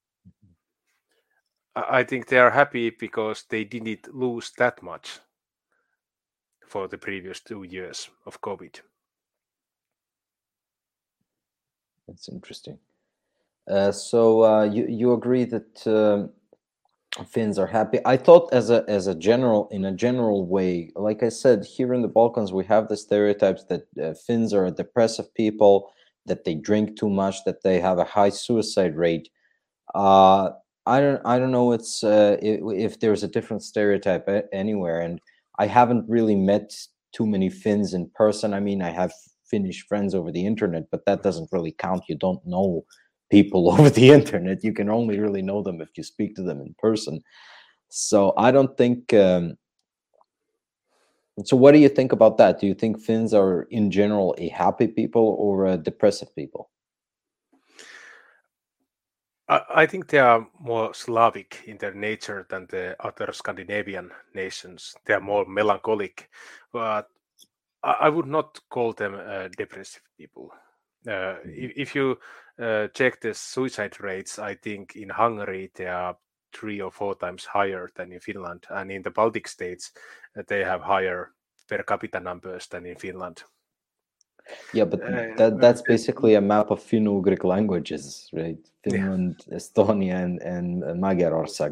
Speaker 2: I think they are happy because they didn't lose that much for the previous 2 years of COVID.
Speaker 1: That's interesting. So you agree that Finns are happy? I thought in a general way, like I said, here in the Balkans we have the stereotypes that Finns are depressive people, that they drink too much, that they have a high suicide rate. I don't know if there's a different stereotype anywhere, and I haven't really met too many Finns in person. I mean, I have Finnish friends over the internet, but that doesn't really count. You don't know people over the internet. You can only really know them if you speak to them in person. So I don't think so what do you think about that? Do you think Finns are in general a happy people or a depressive people?
Speaker 2: I think they are more Slavic in their nature than the other Scandinavian nations. They are more melancholic, but I would not call them depressive people. If you check the suicide rates, I think in Hungary they are 3 or 4 times higher than in Finland, and in the Baltic states they have higher per capita numbers than in Finland.
Speaker 1: Yeah, but that's basically a map of Finno-Ugric languages, right? Finland, yeah. Estonia, and Magyarország.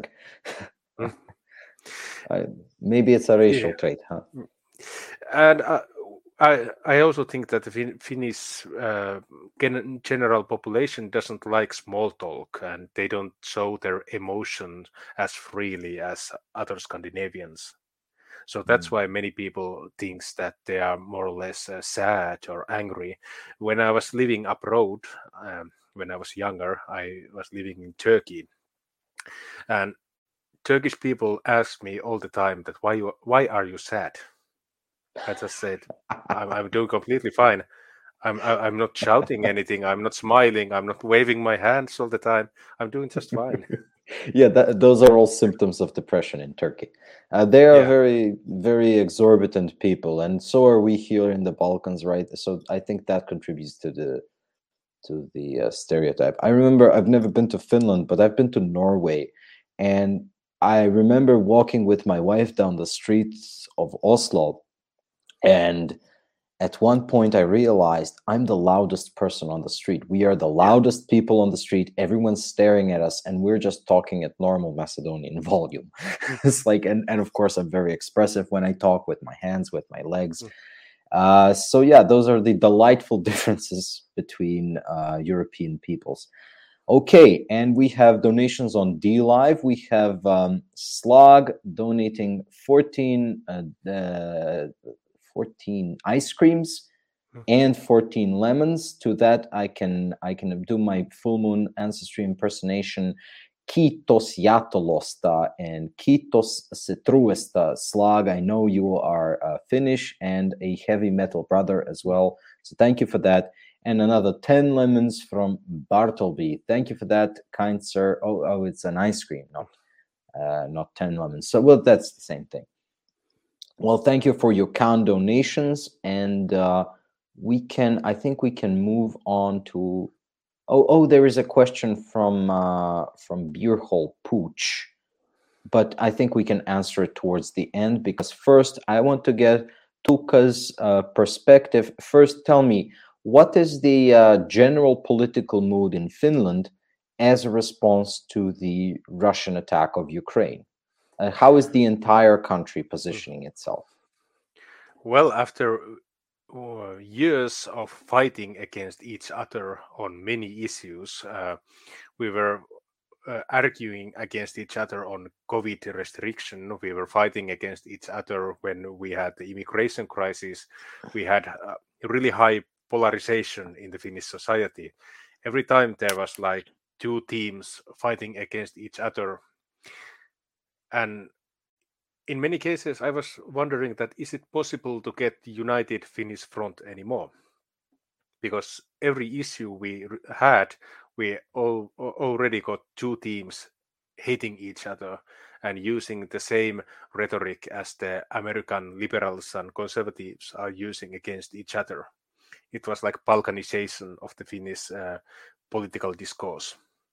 Speaker 1: Maybe it's a racial trait, huh?
Speaker 2: And I also think that the Finnish general population doesn't like small talk, and they don't show their emotions as freely as other Scandinavians. So that's why many people think that they are more or less sad or angry. When I was living abroad, when I was younger. I was living in Turkey, and Turkish people ask me all the time that why are you sad? I just said I'm doing completely fine. I'm not shouting anything. I'm not smiling. I'm not waving my hands all the time. I'm doing just fine.
Speaker 1: Yeah, those are all symptoms of depression in Turkey. They are
Speaker 2: Yeah.
Speaker 1: very, very exorbitant people, and so are we here in the Balkans, right? So I think that contributes to the stereotype. I remember I've never been to Finland, but I've been to Norway, and I remember walking with my wife down the streets of Oslo, and at one point I realized I'm the loudest person on the street. We are the
Speaker 2: Yeah.
Speaker 1: loudest people on the street. Everyone's staring at us, and we're just talking at normal Macedonian volume. It's like, and of course, I'm very expressive when I talk with my hands, with my legs.
Speaker 2: Mm.
Speaker 1: So yeah, those are the delightful differences between European peoples. Okay, and we have donations on D Live. We have Slog donating 14 ice creams
Speaker 2: Mm.
Speaker 1: and 14 lemons. To that, I can do my full moon ancestry impersonation. Kitos Jatolosta and Kitos Setruesta. Slag, I know you are Finnish and a heavy metal brother as well. So thank you for that. And another 10 lemons from Bartleby. Thank you for that, kind sir. Oh, it's an ice cream, not 10 lemons. So, well, that's the same thing. Well, thank you for your kind donations, and I think we can move on to. Oh, there is a question from Beerhole Pooch, but I think we can answer it towards the end, because first I want to get Tuukka's perspective. First, tell me, what is the general political mood in Finland as a response to the Russian attack of Ukraine? How is the entire country
Speaker 2: Mm.
Speaker 1: positioning itself?
Speaker 2: Well, after years of fighting against each other on many issues, we were arguing against each other on COVID restriction. We were fighting against each other when we had the immigration crisis. We had really high polarization in the Finnish society. Every time there was like two teams fighting against each other. And in many cases, I was wondering that is it possible to get the united Finnish front anymore? Because every issue we had, we already got two teams hating each other and using the same rhetoric as the American liberals and conservatives are using against each other. It was like balkanization of the Finnish political discourse.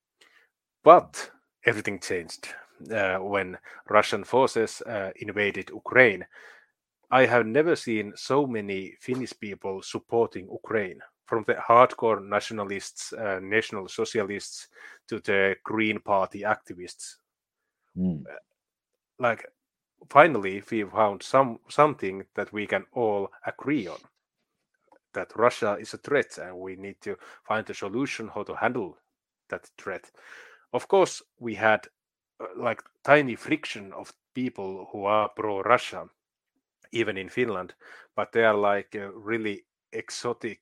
Speaker 2: But everything changed when Russian forces invaded Ukraine. I have never seen so many Finnish people supporting Ukraine, from the hardcore nationalists, national socialists, to the Green Party activists.
Speaker 1: Mm.
Speaker 2: Like, finally, we found something that we can all agree on. That Russia is a threat, and we need to find a solution how to handle that threat. Of course, we had like tiny friction of people who are pro-Russia, even in Finland, but they are like a really exotic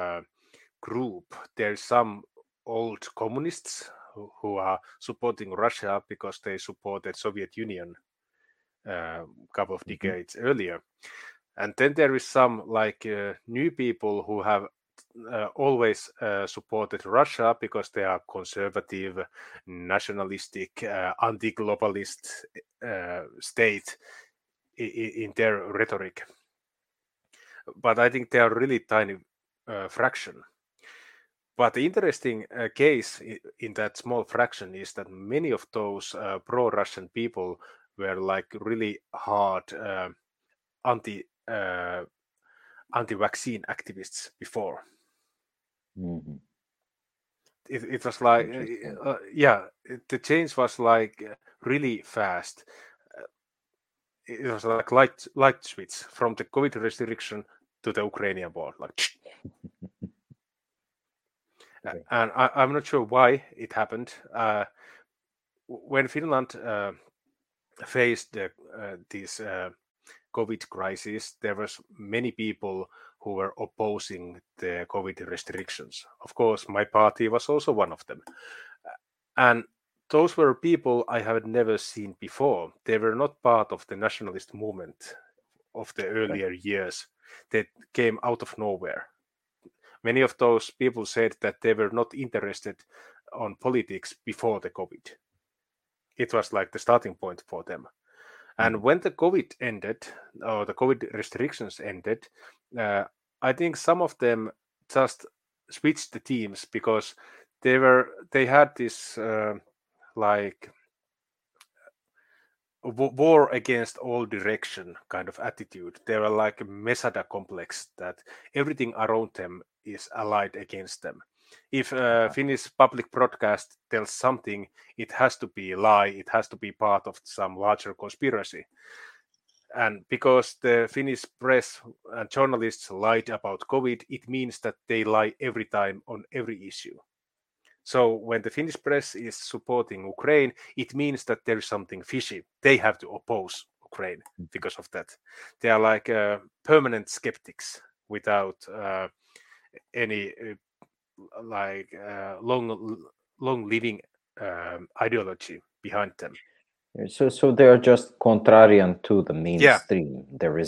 Speaker 2: group. There's some old communists who are supporting Russia because they supported Soviet Union a couple of
Speaker 1: Mhm.
Speaker 2: decades earlier. And then there is some like new people who have always supported Russia because they are conservative, nationalistic, anti-globalist state in their rhetoric. But I think they are really tiny fraction. But the interesting case in that small fraction is that many of those pro-Russian people were like really hard anti anti-vaccine activists before.
Speaker 1: Mhm.
Speaker 2: It was like
Speaker 1: Interesting.
Speaker 2: the change was like really fast. It was like light switch from the COVID restriction to the Ukrainian war, like.
Speaker 1: Okay.
Speaker 2: And I'm not sure why it happened. When Finland faced these COVID crisis, there was many people who were opposing the COVID restrictions. Of course, my party was also one of them. And those were people I had never seen before. They were not part of the nationalist movement of the earlier years. They came out of nowhere. Many of those people said that they were not interested on politics before the COVID. It was like the starting point for them. And when the COVID ended, or the COVID restrictions ended, I think some of them just switched the teams because they had this like war against all direction kind of attitude. They were like a Mesada complex that everything around them is allied against them. If Finnish public broadcast tells something, it has to be a lie. It has to be part of some larger conspiracy. And because the Finnish press and journalists lied about COVID, it means that they lie every time on every issue. So when the Finnish press is supporting Ukraine, it means that there is something fishy. They have to oppose Ukraine because of that. They are like permanent skeptics without any long living ideology behind them.
Speaker 1: So they are just contrarian to the mainstream. Yeah. There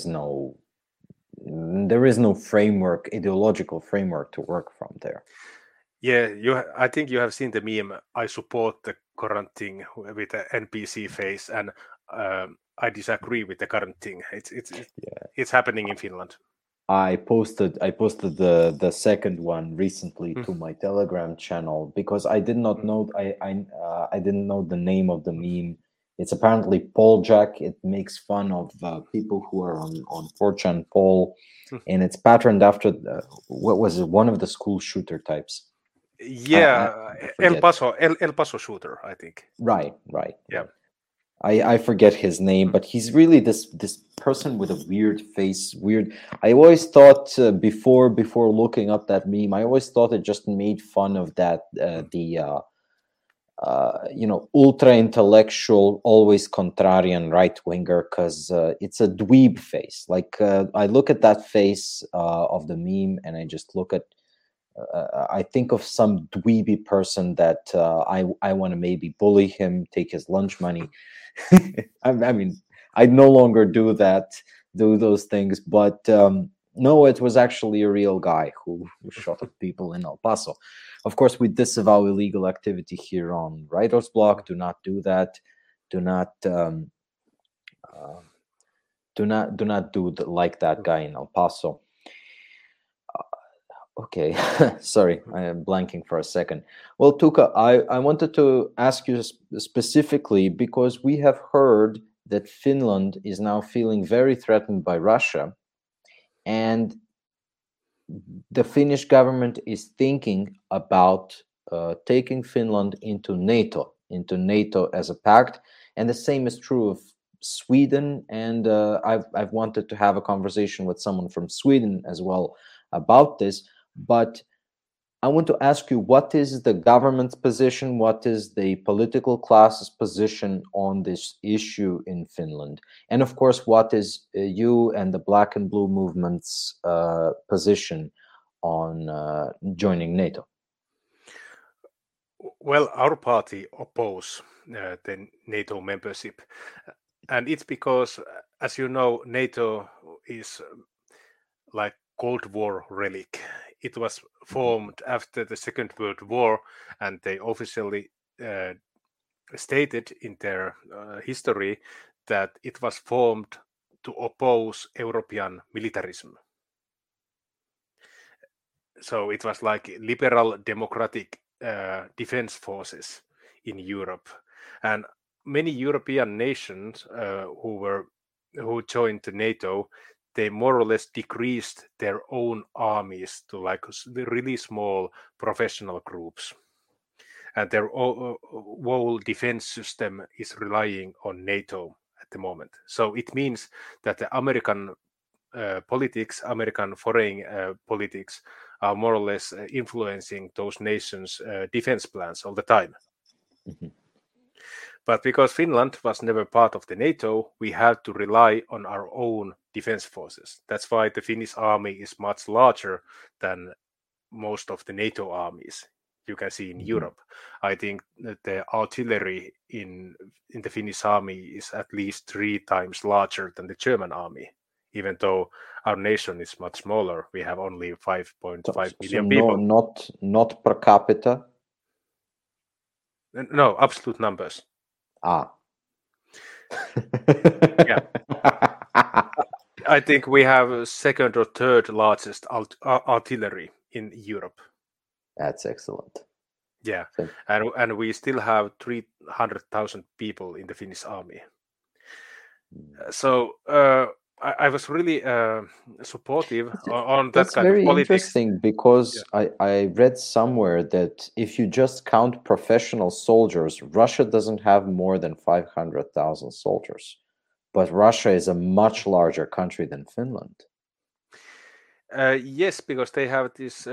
Speaker 1: is no framework, ideological framework to work from there.
Speaker 2: Yeah, I think you have seen the meme. I support the current thing with the NPC face, and I disagree with the current thing. It's happening in Finland.
Speaker 1: I posted the second one recently to my Telegram channel because I did not know I didn't know the name of the meme. It's apparently Paul Jack. It makes fun of people who are on 4chan Paul, and it's patterned after what was it? One of the school shooter types.
Speaker 2: Yeah, El Paso shooter, I think.
Speaker 1: Right.
Speaker 2: Yeah.
Speaker 1: I forget his name, but he's really this person with a weird face. I always thought before looking up that meme, I always thought it just made fun of that ultra intellectual, always contrarian right winger, because it's a dweeb face. Like I look at that face of the meme, and I just look at. I think of some dweeby person that I want to maybe bully him, take his lunch money. I mean, I no longer do those things, but no, it was actually a real guy who shot at people in El Paso. Of course, we disavow illegal activity here on Writer's Block. Do not do that. Do not do like that guy in El Paso. Okay, sorry, I am blanking for a second. Well, Tuukka, I wanted to ask you specifically because we have heard that Finland is now feeling very threatened by Russia, and the Finnish government is thinking about taking Finland into NATO as a pact, and the same is true of Sweden. And I've wanted to have a conversation with someone from Sweden as well about this. But I want to ask you, what is the government's position? What is the political class's position on this issue in Finland? And of course, what is you and the Black and Blue movement's position on joining NATO?
Speaker 2: Well, our party opposes the NATO membership. And it's because, as you know, NATO is like Cold War relic. It was formed after the Second World War, and they officially stated in their history that it was formed to oppose European militarism. So it was like liberal democratic defense forces in Europe, and many European nations who joined NATO, they more or less decreased their own armies to like really small professional groups, and their whole defense system is relying on NATO at the moment. So it means that the American politics, American foreign politics, are more or less influencing those nations' defense plans all the time. But because Finland was never part of the NATO, we had to rely on our own defense forces. That's why the Finnish army is much larger than most of the NATO armies you can see in Europe. I think that the artillery in the Finnish army is at least 3 times larger than the German army. Even though our nation is much smaller, we have only 5.5 million people.
Speaker 1: Not per capita.
Speaker 2: No, absolute numbers. Yeah. I think we have second or third largest artillery in Europe.
Speaker 1: That's excellent.
Speaker 2: Yeah, and we still have 300,000 people in the Finnish army. So I was really supportive on that
Speaker 1: That's
Speaker 2: kind of
Speaker 1: very
Speaker 2: politics.
Speaker 1: interesting because I read somewhere that if you just count professional soldiers, Russia doesn't have more than 500,000 soldiers. But Russia is a much larger country than Finland.
Speaker 2: Yes, because they have this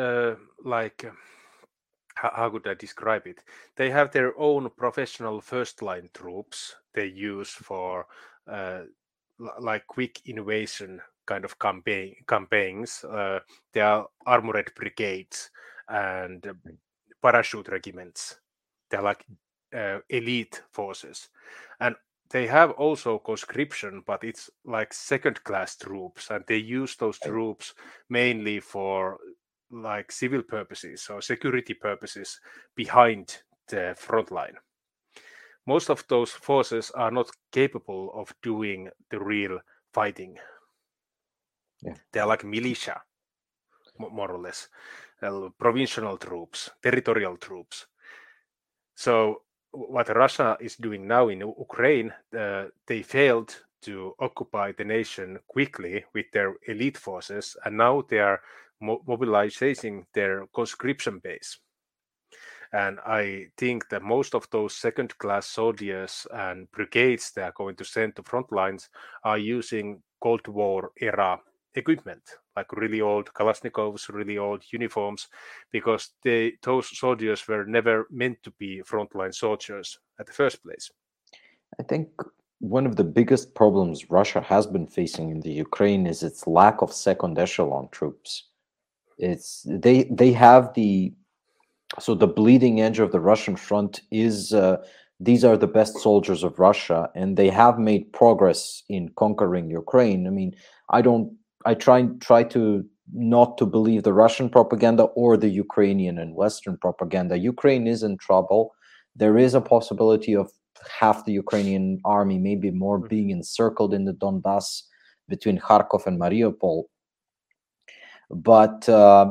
Speaker 2: how could I describe it? They have their own professional first line troops they use for like quick invasion kind of campaigns. There are armored brigades and parachute regiments. They're like elite forces, and they have also conscription, but it's like second class troops, and they use those troops mainly for like civil purposes or security purposes behind the front line. Most of those forces are not capable of doing the real fighting. They're like militia, more or less, provincial troops, territorial troops. So what Russia is doing now in Ukraine, they failed to occupy the nation quickly with their elite forces, and now they are mobilizing their conscription base. And I think that most of those second-class soldiers and brigades they are going to send to front lines are using Cold War era equipment, like really old Kalashnikovs, really old uniforms, because those soldiers were never meant to be frontline soldiers at the first place.
Speaker 1: I think one of the biggest problems Russia has been facing in the Ukraine is its lack of second echelon troops. They have the bleeding edge of the Russian front is these are the best soldiers of Russia, and they have made progress in conquering Ukraine. I mean, I try to not to believe the Russian propaganda or the Ukrainian and Western propaganda. Ukraine is in trouble. There is a possibility of half the Ukrainian army, maybe more, being encircled in the Donbass between Kharkov and Mariupol. But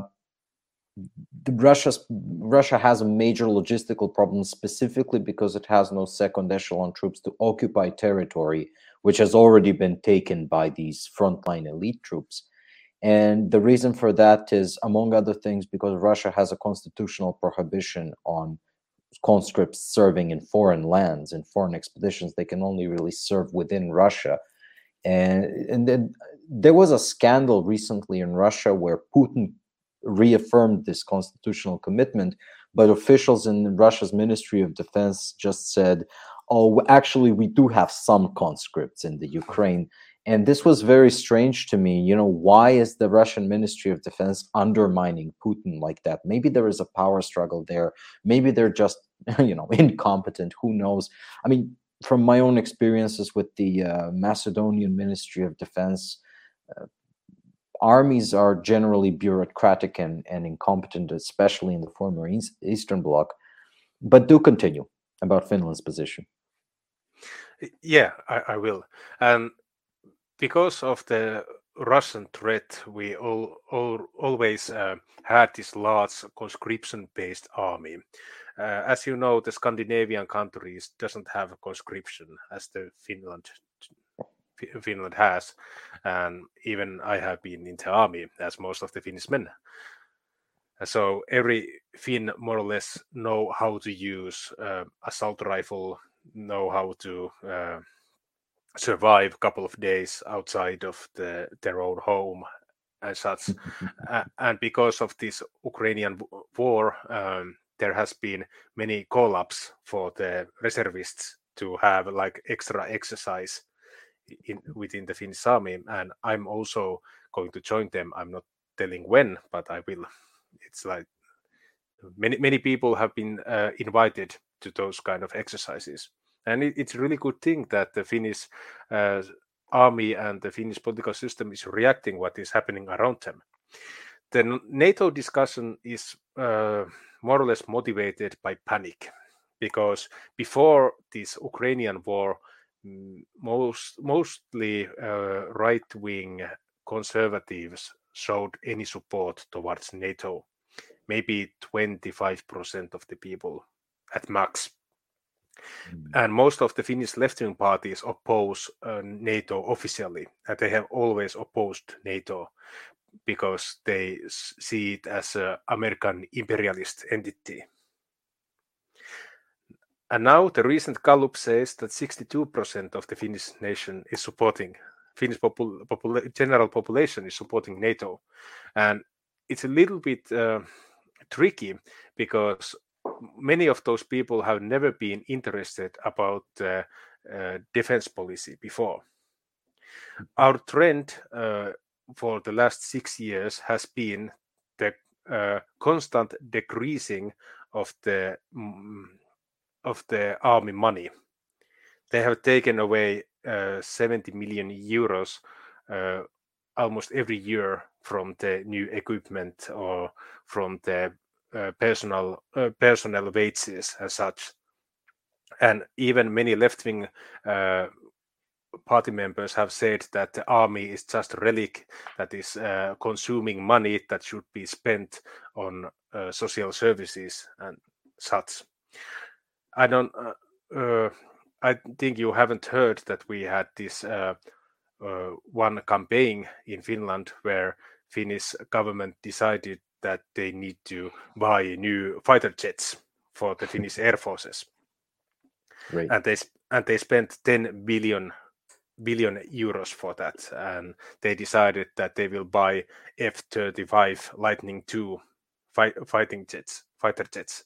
Speaker 1: Russia has a major logistical problem, specifically because it has no second echelon troops to occupy territory, which has already been taken by these frontline elite troops. And the reason for that is, among other things, because Russia has a constitutional prohibition on conscripts serving in foreign lands, in foreign expeditions. They can only really serve within Russia. And then there was a scandal recently in Russia where Putin reaffirmed this constitutional commitment, but officials in Russia's Ministry of Defense just said, oh, actually, we do have some conscripts in the Ukraine. And this was very strange to me. You know, why is the Russian Ministry of Defense undermining Putin like that? Maybe there is a power struggle there. Maybe they're just, incompetent. Who knows? I mean, from my own experiences with the Macedonian Ministry of Defense, armies are generally bureaucratic and incompetent, especially in the former Eastern Bloc. But do continue about Finland's position.
Speaker 2: Yeah, I will. And because of the Russian threat, we always had this large conscription-based army. As you know, the Scandinavian countries doesn't have a conscription as the Finland has, and even I have been in the army, as most of the Finnish men. So every Finn more or less know how to use assault rifle, know how to survive a couple of days outside of their own home and such. And because of this Ukrainian war, there has been many call-ups for the reservists to have like extra exercise within the Finnish army, and I'm also going to join them. I'm not telling when, but I will. It's like many people have been invited to those kind of exercises, and it's a really good thing that the Finnish army and the Finnish political system is reacting what is happening around them. The NATO discussion is more or less motivated by panic, because before this Ukrainian war, mostly right-wing conservatives showed any support towards NATO. Maybe 25% of the people at max. And most of the Finnish left-wing parties oppose NATO officially, and they have always opposed NATO because they see it as an American imperialist entity. And now the recent Gallup says that 62% of the Finnish nation is supporting, Finnish general population is supporting NATO. And it's a little bit tricky because many of those people have never been interested about defense policy before. Our trend for the last 6 years has been the constant decreasing of the army money. They have taken away 70 million euros almost every year from the new equipment or from the personnel wages as such. And even many left-wing party members have said that the army is just a relic that is consuming money that should be spent on social services and such. I think you haven't heard that we had this one campaign in Finland where Finnish government decided that they need to buy new fighter jets for the Finnish air forces.
Speaker 1: Right.
Speaker 2: And they spent 10 billion euros for that, and they decided that they will buy F-35 Lightning II fighter jets,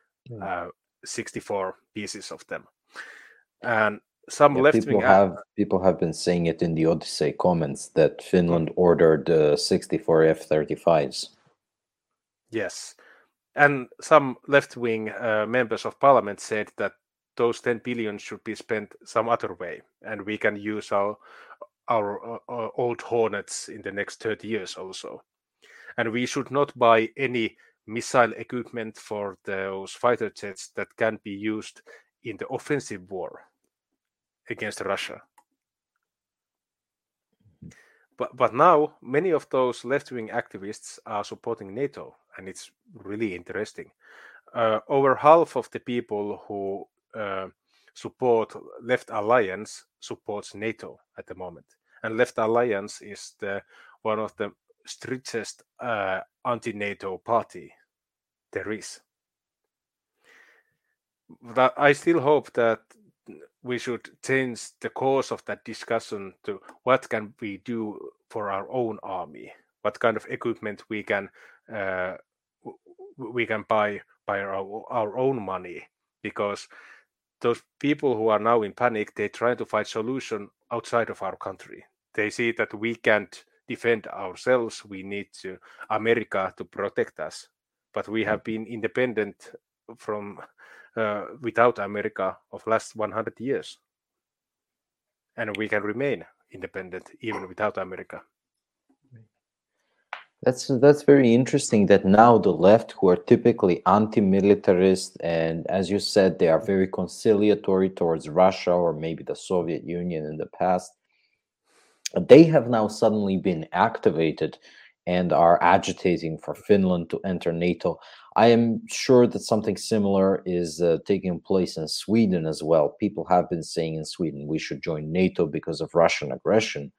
Speaker 2: 64 pieces of them. And some left-wing
Speaker 1: people have been saying it in the Odyssey comments that Finland ordered 64 F-35s.
Speaker 2: Yes, and some left-wing members of parliament said that those 10 billion should be spent some other way, and we can use our old Hornets in the next 30 years also. And we should not buy any missile equipment for those fighter jets that can be used in the offensive war against Russia. But now many of those left-wing activists are supporting NATO, and it's really interesting. Over half of the people who support Left Alliance supports NATO at the moment, and Left Alliance is one of the strictest anti-NATO party there is. But I still hope that we should change the course of that discussion to what can we do for our own army, what kind of equipment we can buy by our own money, because those people who are now in panic, they try to find solution outside of our country. They see that we can't defend ourselves, we need America to protect us, but we have been independent from without America of last 100 years, and we can remain independent even without America.
Speaker 1: That's very interesting that now the left, who are typically anti-militarist, and as you said, they are very conciliatory towards Russia or maybe the Soviet Union in the past, they have now suddenly been activated and are agitating for Finland to enter NATO. I am sure that something similar is taking place in Sweden as well. People have been saying in Sweden we should join NATO because of Russian aggression.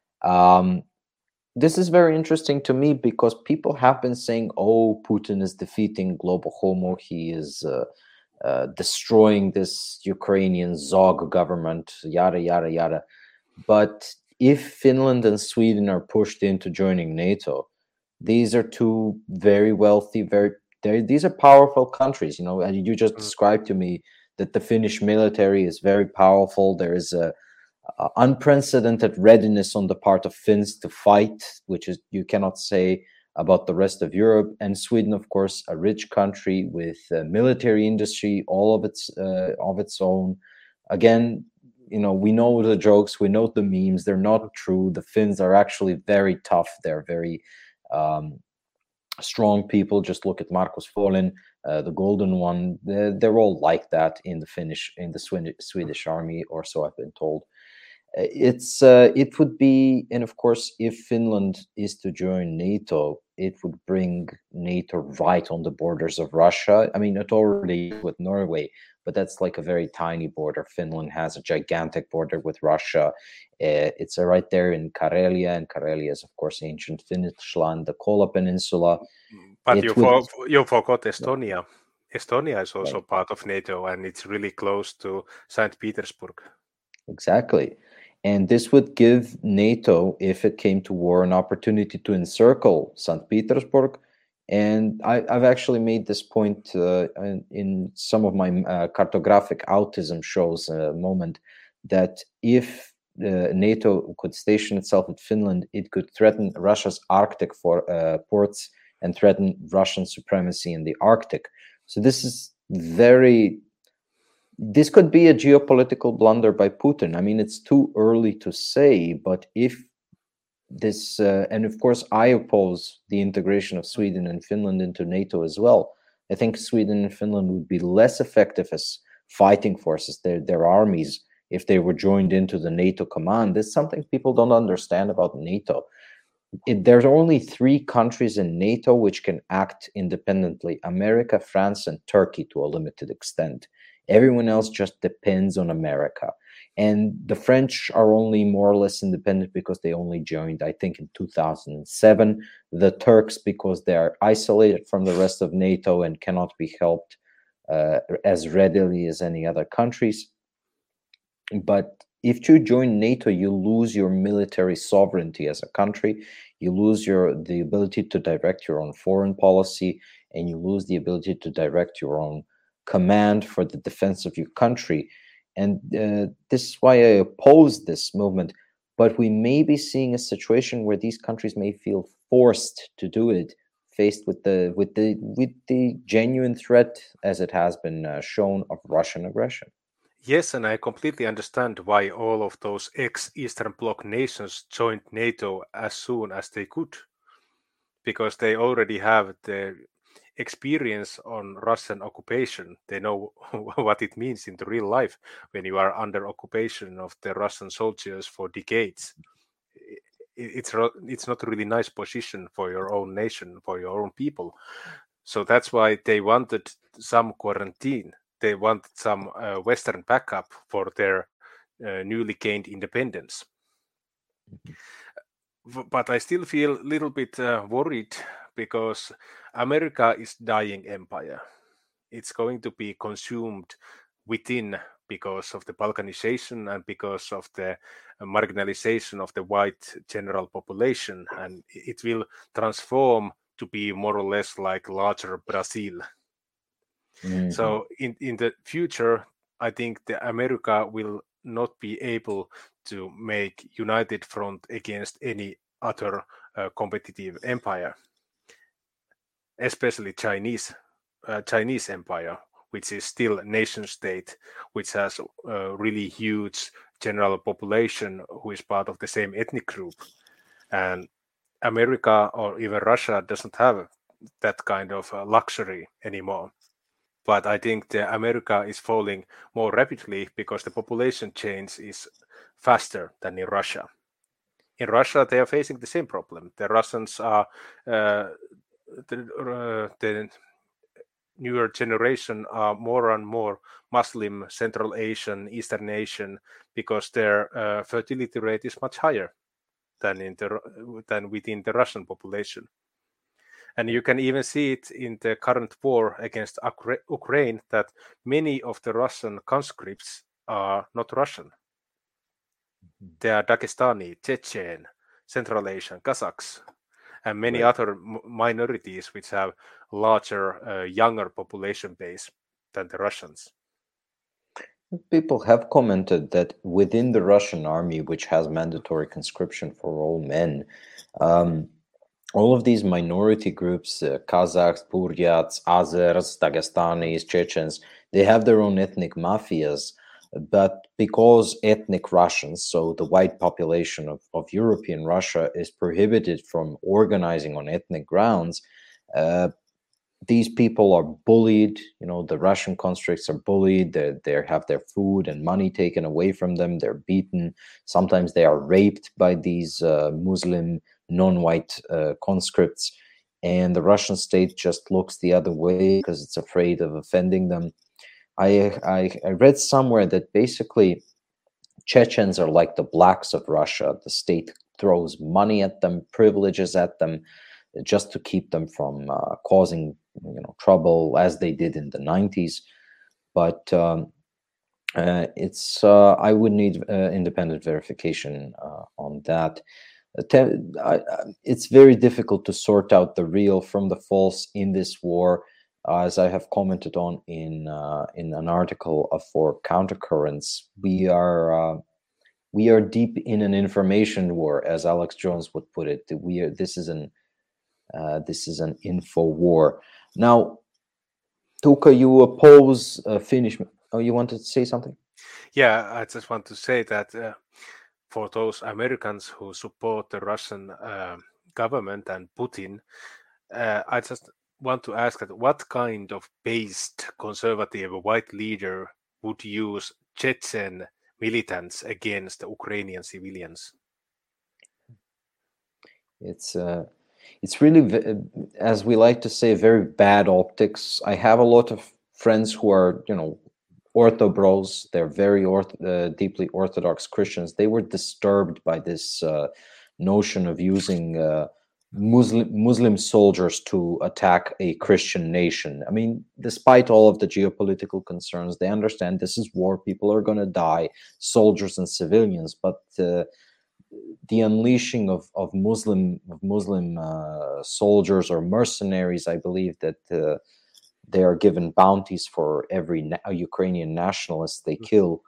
Speaker 1: This is very interesting to me because people have been saying, oh, Putin is defeating global homo. He is destroying this Ukrainian Zog government, yada, yada, yada. But if Finland and Sweden are pushed into joining NATO, these are two very wealthy, these are powerful countries, and you just described to me that the Finnish military is very powerful. There is a unprecedented readiness on the part of Finns to fight, which is you cannot say about the rest of Europe. And Sweden, of course, a rich country with military industry, all of its own. Again, we know the jokes, we know the memes. They're not true. The Finns are actually very tough. They're very strong people. Just look at Markus Folin, the golden one. They're all like that in the Swedish army, or so I've been told. It would be, and of course, if Finland is to join NATO, it would bring NATO right on the borders of Russia. I mean, it already is with Norway, but that's like a very tiny border. Finland has a gigantic border with Russia. It's right there in Karelia, and Karelia is, of course, ancient Finland, the Kola Peninsula.
Speaker 2: But you forgot Estonia. Estonia is also part of NATO, and it's really close to St. Petersburg.
Speaker 1: Exactly. And this would give NATO, if it came to war, an opportunity to encircle St. Petersburg. And I've actually made this point in some of my cartographic autism shows moment, that if NATO could station itself in Finland, it could threaten Russia's Arctic ports and threaten Russian supremacy in the Arctic. So this could be a geopolitical blunder by Putin. I mean, it's too early to say, but if this, and of course, I oppose the integration of Sweden and Finland into NATO as well. I think Sweden and Finland would be less effective as fighting forces, their armies, if they were joined into the NATO command. That's something people don't understand about NATO. There's only 3 countries in NATO which can act independently: America, France, and Turkey to a limited extent. Everyone else just depends on America. And the French are only more or less independent because they only joined, I think, in 2007. The Turks, because they are isolated from the rest of NATO and cannot be helped as readily as any other countries. But if you join NATO, you lose your military sovereignty as a country. You lose the ability to direct your own foreign policy, and you lose the ability to direct your own command for the defense of your country. And this is why I oppose this movement. But we may be seeing a situation where these countries may feel forced to do it, faced with the genuine threat, as it has been shown, of Russian aggression.
Speaker 2: Yes, and I completely understand why all of those ex-Eastern Bloc nations joined NATO as soon as they could, because they already have the experience on Russian occupation. They know what it means in the real life when you are under occupation of the Russian soldiers for decades. It's not a really nice position for your own nation, for your own people. So that's why they wanted some quarantine. They wanted some Western backup for their newly gained independence. But I still feel a little bit worried, because America is dying empire. It's going to be consumed within because of the balkanization and because of the marginalization of the white general population, and it will transform to be more or less like larger Brazil. Mm-hmm. So in the future, I think the America will not be able to make united front against any other competitive empire, especially Chinese empire, which is still a nation state, which has a really huge general population who is part of the same ethnic group. And America or even Russia doesn't have that kind of luxury anymore. But I think the America is falling more rapidly because the population change is faster than in Russia. In Russia, they are facing the same problem. The Russians are the newer generation are more and more Muslim, Central Asian, Eastern Asian, because their fertility rate is much higher than within the Russian population. And you can even see it in the current war against Ukraine, that many of the Russian conscripts are not Russian. They are Dagestani, Chechen, Central Asian, Kazakhs, and many other minorities which have larger, younger population base than the Russians.
Speaker 1: People have commented that within the Russian army, which has mandatory conscription for all men, um, all of these minority groups, Kazakhs, Buryats, Azers, Dagestanis, Chechens, they have their own ethnic mafias. But because ethnic Russians, so the white population of European Russia, is prohibited from organizing on ethnic grounds, uh, these people are bullied. The Russian conscripts are bullied. They have their food and money taken away from them. They're beaten. Sometimes they are raped by these Muslim non-white conscripts, and the Russian state just looks the other way because it's afraid of offending them. I read somewhere that basically Chechens are like the blacks of Russia. The state throws money at them, privileges at them, just to keep them from causing trouble, as they did in the 90s. But it's I would need independent verification on that. It's very difficult to sort out the real from the false in this war, as I have commented on in an article for Countercurrents. We are deep in an information war, as Alex Jones would put it. This is an info war. Now, Tuka, you oppose Finnish. Oh, you wanted to say something?
Speaker 2: Yeah, I just want to say that for those Americans who support the Russian government and Putin, I just want to ask that what kind of based conservative white leader would use Chechen militants against the Ukrainian civilians?
Speaker 1: It's really, as we like to say, very bad optics. I have a lot of friends who are, Ortho bros. They're very deeply Orthodox Christians. They were disturbed by this notion of using Muslim soldiers to attack a Christian nation. I mean, despite all of the geopolitical concerns, they understand this is war. People are going to die, soldiers and civilians. But the unleashing of Muslim soldiers or mercenaries, I believe that they are given bounties for every Ukrainian nationalist they kill.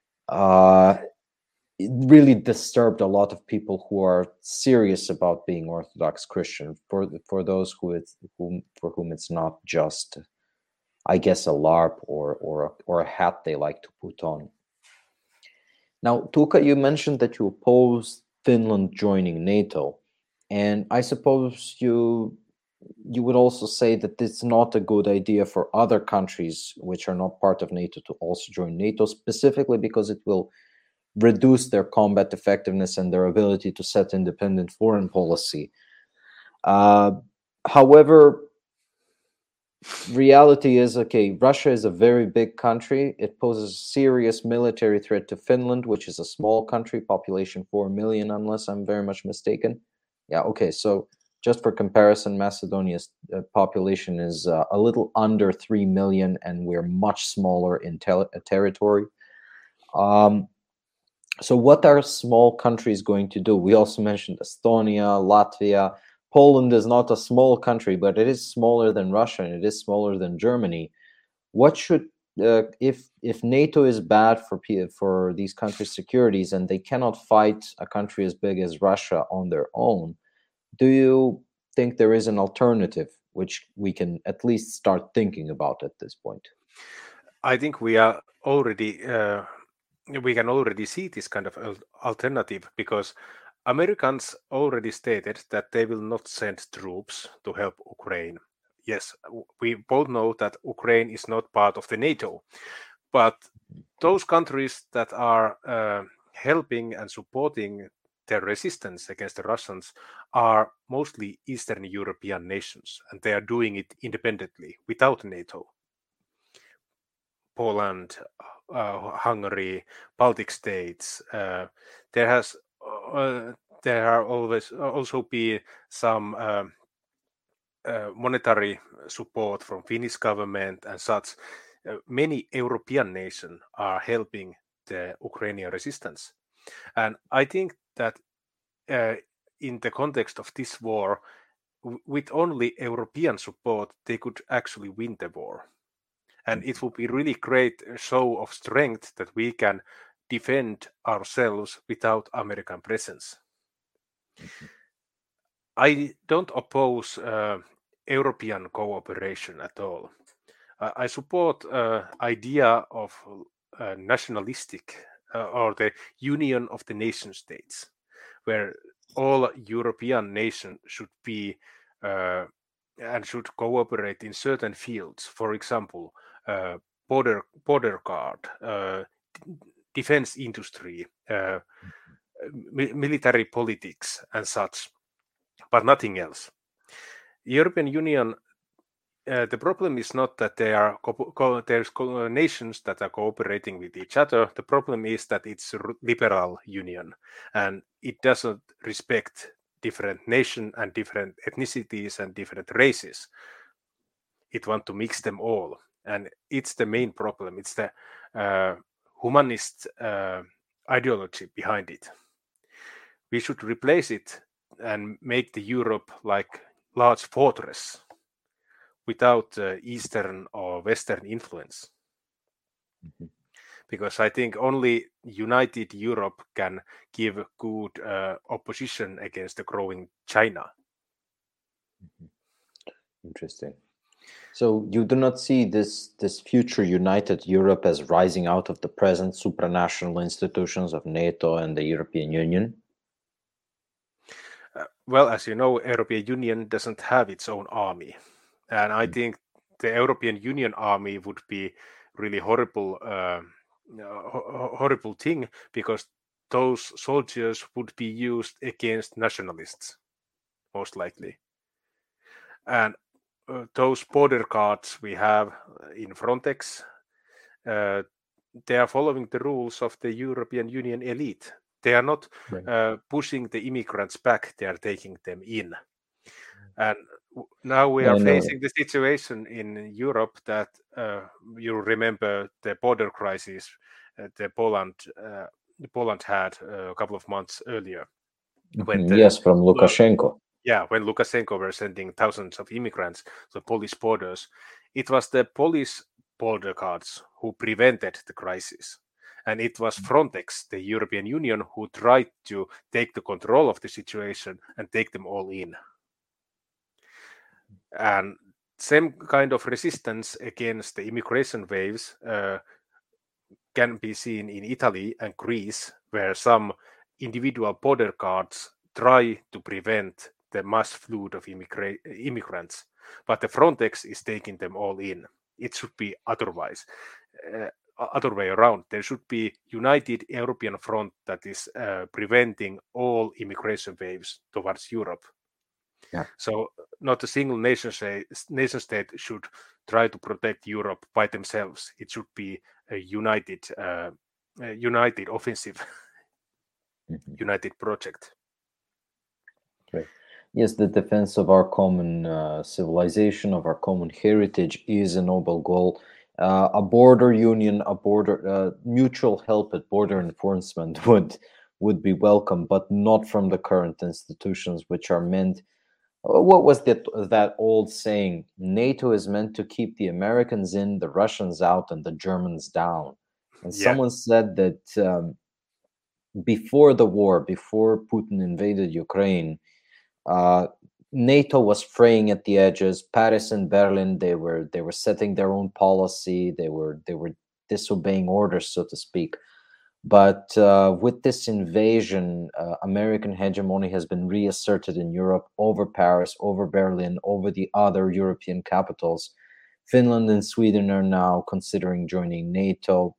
Speaker 1: It really disturbed a lot of people who are serious about being Orthodox Christian. For those for whom it's not just, I guess, a LARP or a hat they like to put on. Now, Tuka, you mentioned that you oppose Finland joining NATO, and I suppose you would also say that it's not a good idea for other countries which are not part of NATO to also join NATO, specifically because it will reduce their combat effectiveness and their ability to set independent foreign policy. However, reality is, okay, Russia is a very big country. It poses a serious military threat to Finland, which is a small country, population 4 million, unless I'm very much mistaken. Yeah, okay, so just for comparison, Macedonia's population is a little under 3 million, and we're much smaller in territory. So what are small countries going to do? We also mentioned Estonia, Latvia. Poland is not a small country, but it is smaller than Russia and it is smaller than Germany. What should, if NATO is bad for these countries' securities and they cannot fight a country as big as Russia on their own, do you think there is an alternative which we can at least start thinking about at this point?
Speaker 2: I think we are already we can already see this kind of alternative, because Americans already stated that they will not send troops to help Ukraine. Yes, we both know that Ukraine is not part of the NATO, but those countries that are helping and supporting their resistance against the Russians are mostly Eastern European nations, and they are doing it independently without NATO. Poland, Hungary, Baltic states. There are always also be some monetary support from Finnish government and such. Many European nations are helping the Ukrainian resistance, and I think that in the context of this war, with only European support, they could actually win the war. and it will be really great show of strength that we can defend ourselves without American presence. I don't oppose European cooperation at all. I support idea of nationalistic or the union of the nation states, where all European nations should be and should cooperate in certain fields. For example, border guard, defense industry, military politics, and such, but nothing else. European Union. The problem is not that there's nations that are cooperating with each other. The problem is that it's a liberal union, and it doesn't respect different nations and different ethnicities and different races. It wants to mix them all, and it's the main problem. It's the humanist ideology behind it. We should replace it and make the Europe like large fortress without Eastern or Western influence. Because I think only united Europe can give good opposition against the growing China.
Speaker 1: Interesting. So you do not see this future united Europe as rising out of the present supranational institutions of NATO and the European Union?
Speaker 2: Well, as you know, European Union doesn't have its own army. And I think the European Union army would be really horrible thing, because those soldiers would be used against nationalists, most likely. And those border guards we have in Frontex, they are following the rules of the European Union elite. They are not pushing the immigrants back, they are taking them in. And now we are facing the situation in Europe that you remember the border crisis that Poland had a couple of months earlier.
Speaker 1: When from Lukashenko.
Speaker 2: When Lukashenko were sending thousands of immigrants to Polish borders, it was the Polish border guards who prevented the crisis. And it was Frontex, the European Union, who tried to take the control of the situation and take them all in. And same kind of resistance against the immigration waves can be seen in Italy and Greece, where some individual border guards try to prevent the mass flood of immigrants. But the Frontex is taking them all in. It should be otherwise. Other way around. There should be united European front that is preventing all immigration waves towards Europe. So not a single nation state should try to protect Europe by themselves. It should be a united offensive, united project.
Speaker 1: Right. Yes, the defense of our common civilization, of our common heritage, is a noble goal. A border union, a border mutual help at border enforcement would be welcome, but not from the current institutions, which are meant. What was that old saying? NATO is meant to keep the Americans in, the Russians out, and the Germans down. And someone said that before the war, before Putin invaded Ukraine, NATO was fraying at the edges. Paris and Berlin, they were setting their own policy. They were disobeying orders, so to speak. But with this invasion, American hegemony has been reasserted in Europe over Paris, over Berlin, over the other European capitals. Finland and Sweden are now considering joining NATO.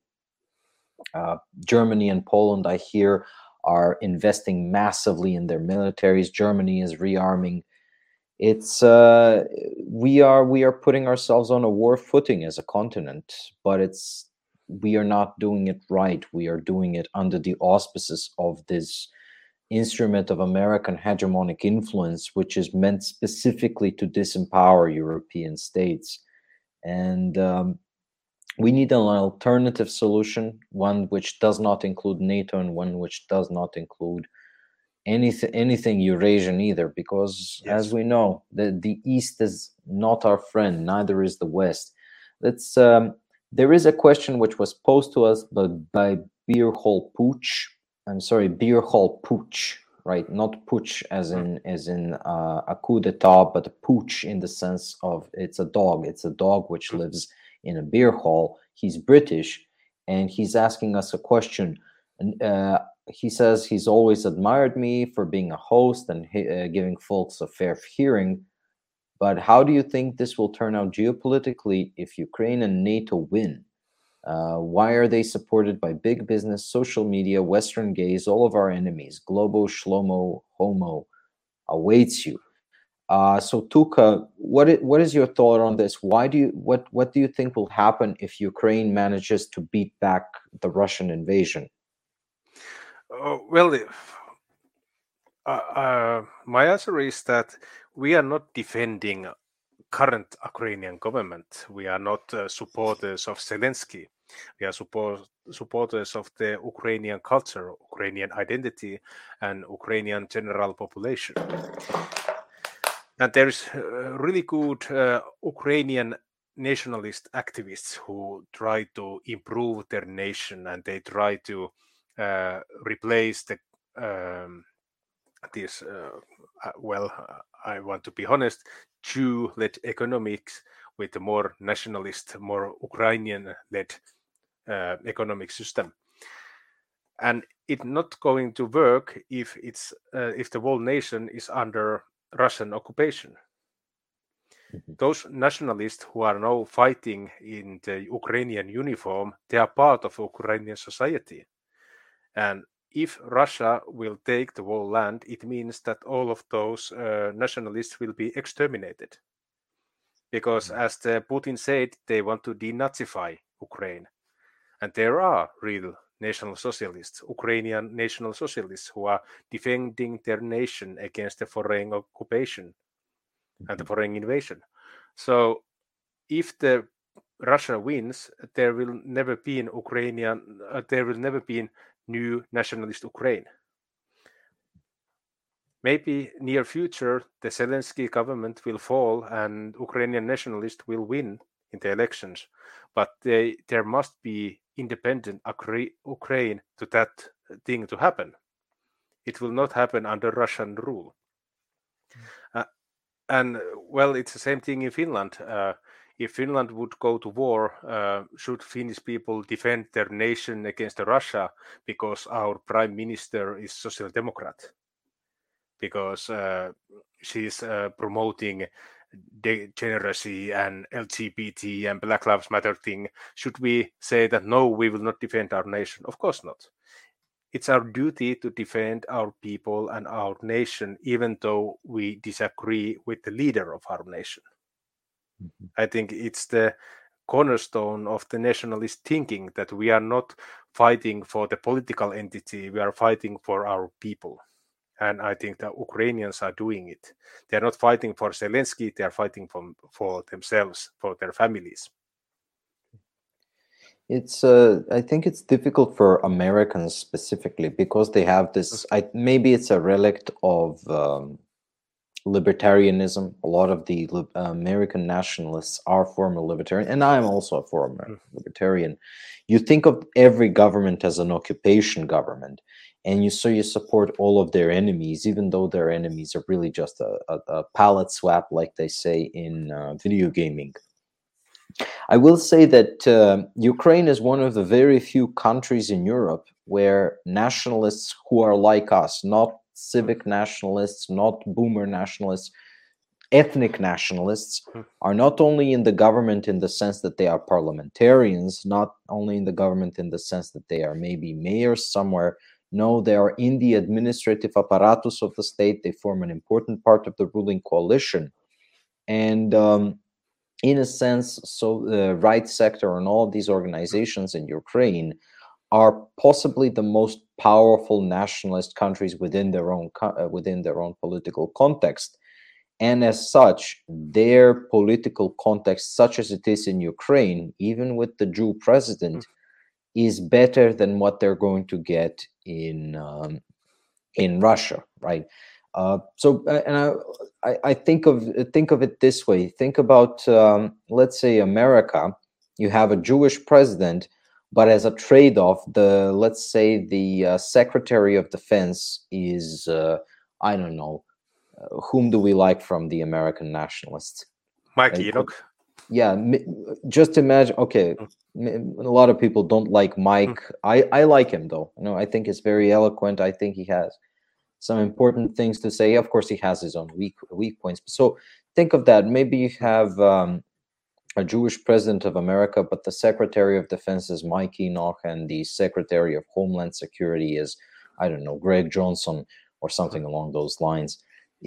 Speaker 1: Germany and Poland, I hear, are investing massively in their militaries. Germany is rearming. It's we are putting ourselves on a war footing as a continent, but we are not doing it right. We are doing it under the auspices of this instrument of American hegemonic influence, which is meant specifically to disempower European states. And we need an alternative solution, one which does not include NATO and one which does not include anything Eurasian either, because as we know, the East is not our friend, neither is the West. let's. There is a question which was posed to us by Beer Hall Pooch. I'm sorry, Beer Hall Pooch, right? Not pooch as in a coup d'état, but a pooch in the sense of it's a dog. It's a dog which lives in a beer hall. He's British, and he's asking us a question. He says he's always admired me for being a host and giving folks a fair hearing. But how do you think this will turn out geopolitically if Ukraine and NATO win? Why are they supported by big business, social media, Western gaze, all of our enemies? Globo, Shlomo, Homo awaits you. So Tuka, what is your thought on this? What do you think will happen if Ukraine manages to beat back the Russian invasion?
Speaker 2: Well, my answer is that we are not defending current Ukrainian government. We are not supporters of Zelensky. We are supporters of the Ukrainian culture, Ukrainian identity, and Ukrainian general population. And there is really good Ukrainian nationalist activists who try to improve their nation, and they try to replace the I want to be honest, Jew-led economics with a more nationalist, more Ukrainian-led economic system. And it's not going to work if the whole nation is under Russian occupation. Those nationalists who are now fighting in the Ukrainian uniform, they are part of Ukrainian society. And if Russia will take the whole land, it means that all of those nationalists will be exterminated. Because as Putin said, they want to denazify Ukraine. And there are real national socialists, Ukrainian national socialists, who are defending their nation against the foreign occupation and the foreign invasion. So if Russia wins, there will never be new nationalist Ukraine. Maybe near future, the Zelensky government will fall and Ukrainian nationalists will win in the elections. But there must be independent Ukraine to that thing to happen. It will not happen under Russian rule. And well, it's the same thing in Finland. If Finland would go to war, should Finnish people defend their nation against Russia because our prime minister is social democrat? Because she's promoting degeneracy and LGBT and Black Lives Matter thing. Should we say that no, we will not defend our nation? Of course not. It's our duty to defend our people and our nation, even though we disagree with the leader of our nation. I think it's the cornerstone of the nationalist thinking that we are not fighting for the political entity, we are fighting for our people. And I think that Ukrainians are doing it. They're not fighting for Zelensky, they're fighting for themselves, for their families.
Speaker 1: It's I think it's difficult for Americans specifically because they have this, maybe it's a relic of libertarianism. A lot of the American nationalists are former libertarian, and I'm also a former libertarian. You think of every government as an occupation government, and you support all of their enemies, even though their enemies are really just a palette swap, like they say in video gaming. I will say that Ukraine is one of the very few countries in Europe where nationalists who are like us, not civic nationalists, not boomer nationalists, ethnic nationalists, are not only in the government in the sense that they are parliamentarians, not only in the government in the sense that they are maybe mayors somewhere. No, they are in the administrative apparatus of the state. They form an important part of the ruling coalition. And in a sense, so the right sector and all of these organizations in Ukraine are possibly the most powerful nationalist countries within their own political context. And as such, their political context, such as it is in Ukraine, even with the Jew president, is better than what they're going to get in Russia, right? And I think of it this way. Think about, let's say, America. you have a Jewish president, but as a trade-off, let's say the Secretary of Defense is I don't know, whom do we like from the American nationalists?
Speaker 2: Mike Enoch.
Speaker 1: Yeah, just imagine. Okay, a lot of people don't like Mike. I like him though. I think he's very eloquent. I think he has some important things to say. Of course, he has his own weak points. So think of that. Maybe you have a Jewish president of America, but the Secretary of Defense is Mike Enoch, and the Secretary of Homeland Security is, I don't know, Greg Johnson or something along those lines.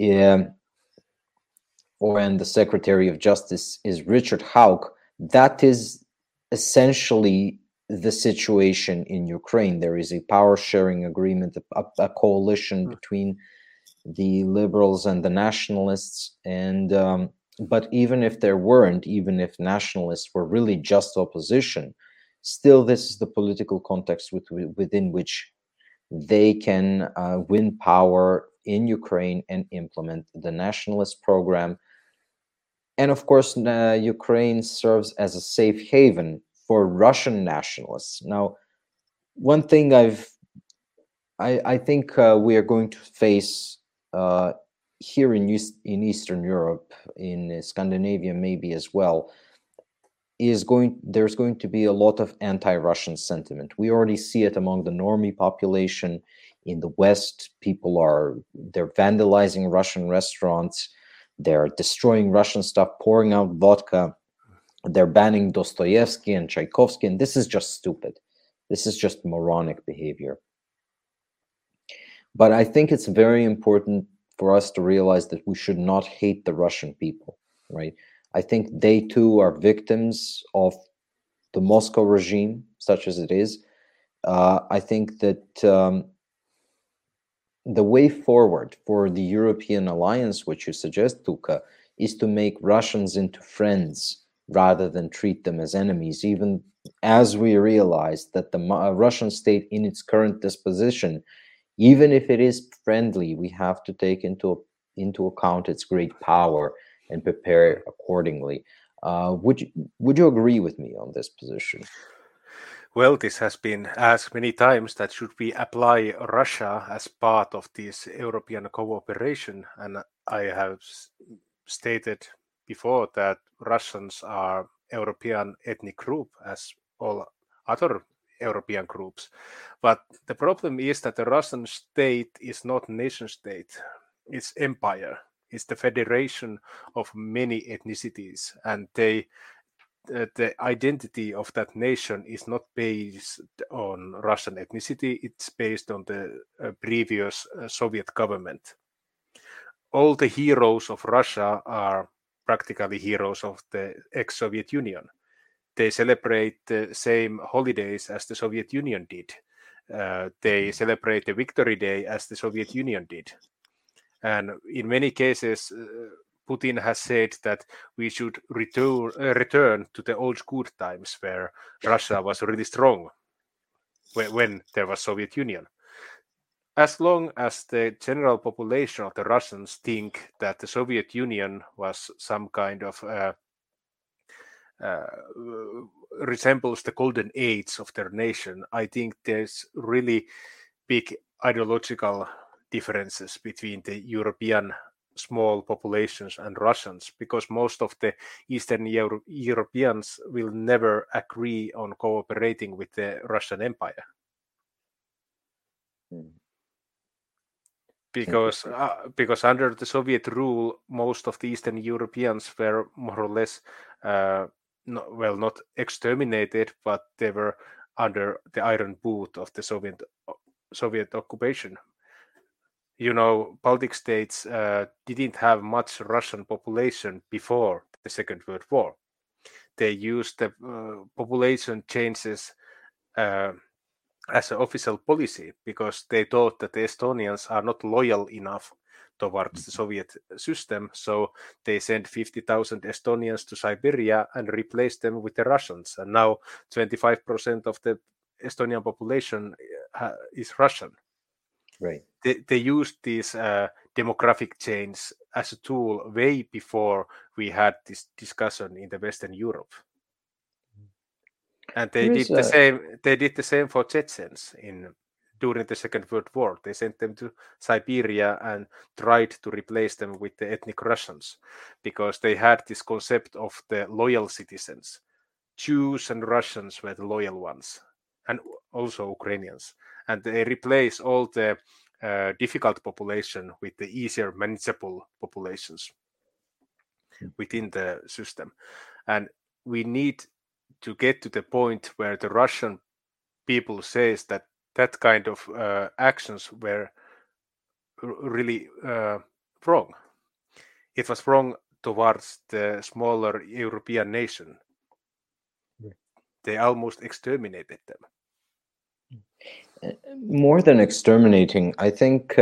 Speaker 1: And the Secretary of Justice is Richard Hauck. That is essentially the situation in Ukraine. There is a power sharing agreement, a coalition between the liberals and the nationalists. And but even if there weren't, even if nationalists were really just opposition, still this is the political context within which they can win power in Ukraine and implement the nationalist program. And of course, Ukraine serves as a safe haven for Russian nationalists. Now, one thing I think we are going to face here in Eastern Europe, in Scandinavia maybe as well, there's going to be a lot of anti-Russian sentiment. We already see it among the normie population in the West. They're vandalizing Russian restaurants. They're destroying Russian stuff, pouring out vodka. They're banning Dostoevsky and Tchaikovsky, and this is just stupid. This is just moronic behavior. But I think it's very important for us to realize that we should not hate the Russian people, right? I think they too are victims of the Moscow regime, such as it is. I think that the way forward for the European alliance, which you suggest, Tuka, is to make Russians into friends rather than treat them as enemies, even as we realize that the Russian state in its current disposition, even if it is friendly, we have to take into account its great power and prepare accordingly. Would you agree with me on this position?
Speaker 2: Well, this has been asked many times, that should we apply Russia as part of this European cooperation? And I have stated before that Russians are European ethnic group as all other European groups. But the problem is that the Russian state is not nation state, it's empire. It's the federation of many ethnicities, and the identity of that nation is not based on Russian ethnicity, it's based on the previous Soviet government. All the heroes of Russia are practically heroes of the ex-Soviet Union. They celebrate the same holidays as the Soviet Union did. They celebrate the Victory Day as the Soviet Union did. And in many cases, Putin has said that we should return to the old school times where Russia was really strong when there was Soviet Union. As long as the general population of the Russians think that the Soviet Union was some kind of resembles the golden age of their nation, I think there's really big ideological differences between the European small populations and Russians, because most of the Eastern Europeans will never agree on cooperating with the Russian Empire. Because under the Soviet rule, most of the Eastern Europeans were more or less, not exterminated, but they were under the iron boot of the Soviet occupation. Baltic states didn't have much Russian population before the Second World War. They used the population changes as an official policy because they thought that the Estonians are not loyal enough towards the Soviet system, so they sent 50,000 Estonians to Siberia and replaced them with the Russians. And now 25% of the Estonian population is Russian.
Speaker 1: Right.
Speaker 2: They used this demographic change as a tool way before we had this discussion in the Western Europe. And they did the same. They did the same for Chechens during the Second World War. They sent them to Siberia and tried to replace them with the ethnic Russians, because they had this concept of the loyal citizens. Jews and Russians were the loyal ones, and also Ukrainians. And they replace all the difficult population with the easier manageable populations within the system. And we need to get to the point where the Russian people says that that kind of actions were really wrong. It was wrong towards the smaller European nation. They almost exterminated them.
Speaker 1: More than exterminating, I think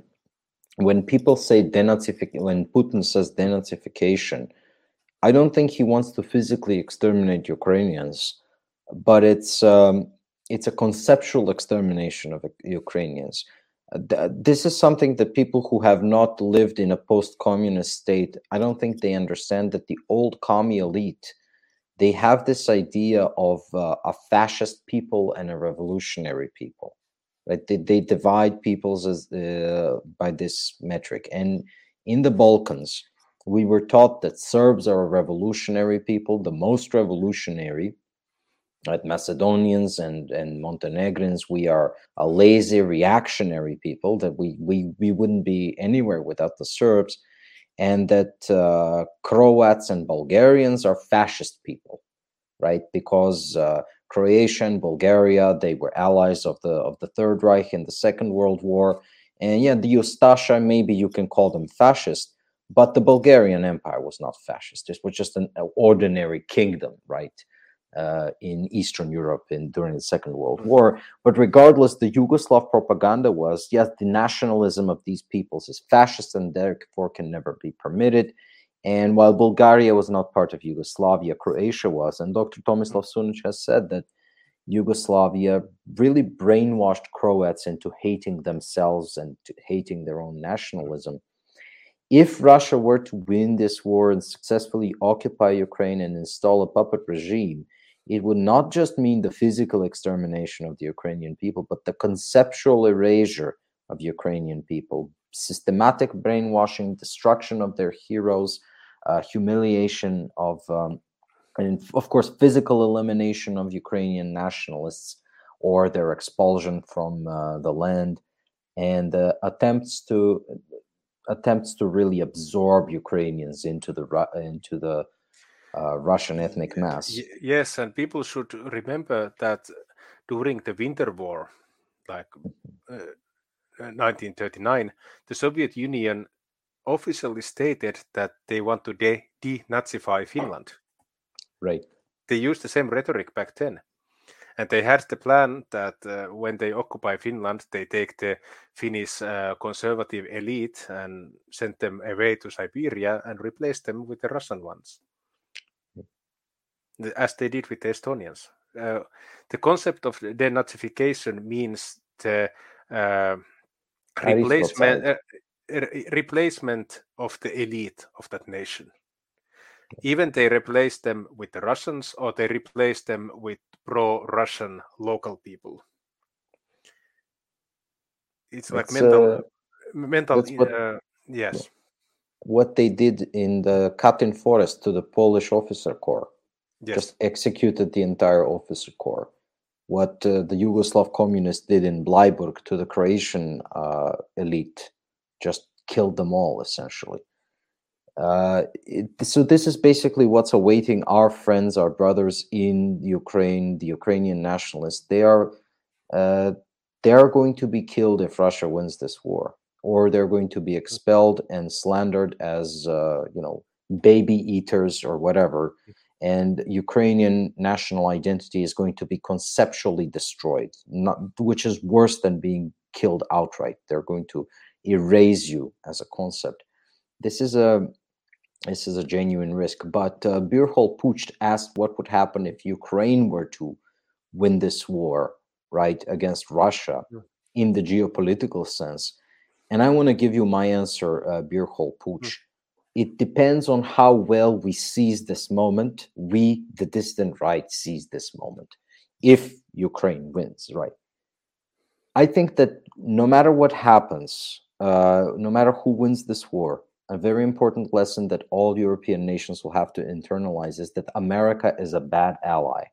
Speaker 1: when people say denazification, when Putin says denazification, I don't think he wants to physically exterminate Ukrainians, but it's a conceptual extermination of Ukrainians. This is something that people who have not lived in a post-communist state, I don't think they understand that the old commie elite, they have this idea of a fascist people and a revolutionary people. Right? They divide peoples as by this metric. And in the Balkans, we were taught that Serbs are a revolutionary people, the most revolutionary. Right? Macedonians and Montenegrins, we are a lazy reactionary people, that we wouldn't be anywhere without the Serbs. And that Croats and Bulgarians are fascist people, right? Because Croatia and Bulgaria, they were allies of the Third Reich in the Second World War. And yeah, the Ustasha, maybe you can call them fascist, but the Bulgarian Empire was not fascist. It was just an ordinary kingdom, right? In Eastern Europe during the Second World War. But regardless, the Yugoslav propaganda was, yes, the nationalism of these peoples is fascist and therefore can never be permitted. And while Bulgaria was not part of Yugoslavia, Croatia was. And Dr. Tomislav Sunic has said that Yugoslavia really brainwashed Croats into hating themselves and hating their own nationalism. If Russia were to win this war and successfully occupy Ukraine and install a puppet regime, it would not just mean the physical extermination of the Ukrainian people, but the conceptual erasure of Ukrainian people, systematic brainwashing, destruction of their heroes, humiliation of, and of course, physical elimination of Ukrainian nationalists or their expulsion from the land, and attempts to really absorb Ukrainians into the Russian ethnic mass.
Speaker 2: Yes, and people should remember that during the Winter War, like 1939, the Soviet Union officially stated that they want to denazify Finland.
Speaker 1: Right.
Speaker 2: They used the same rhetoric back then. And they had the plan that when they occupy Finland, they take the Finnish conservative elite and send them away to Siberia and replace them with the Russian ones, as they did with the Estonians. The concept of denazification means the replacement of the elite of that nation. Even they replace them with the Russians, or they replace them with pro-Russian local people. It's like mental. Yes.
Speaker 1: What they did in the Katyn forest to the Polish officer corps.
Speaker 2: Yes.
Speaker 1: Just executed the entire officer corps. What the Yugoslav communists did in Bleiburg to the Croatian elite, just killed them all, essentially. So this is basically what's awaiting our friends, our brothers in Ukraine, the Ukrainian nationalists. They are going to be killed if Russia wins this war, or they're going to be expelled and slandered as baby eaters or whatever. And Ukrainian national identity is going to be conceptually destroyed, which is worse than being killed outright. They're going to erase you as a concept. This is a genuine risk. But Birhol Pucht asked what would happen if Ukraine were to win this war, right, against Russia in the geopolitical sense. And I want to give you my answer, Birhol Pucht. It depends on how well we seize this moment. We, the dissident right, seize this moment. if Ukraine wins, right? I think that no matter what happens, no matter who wins this war, a very important lesson that all European nations will have to internalize is that America is a bad ally.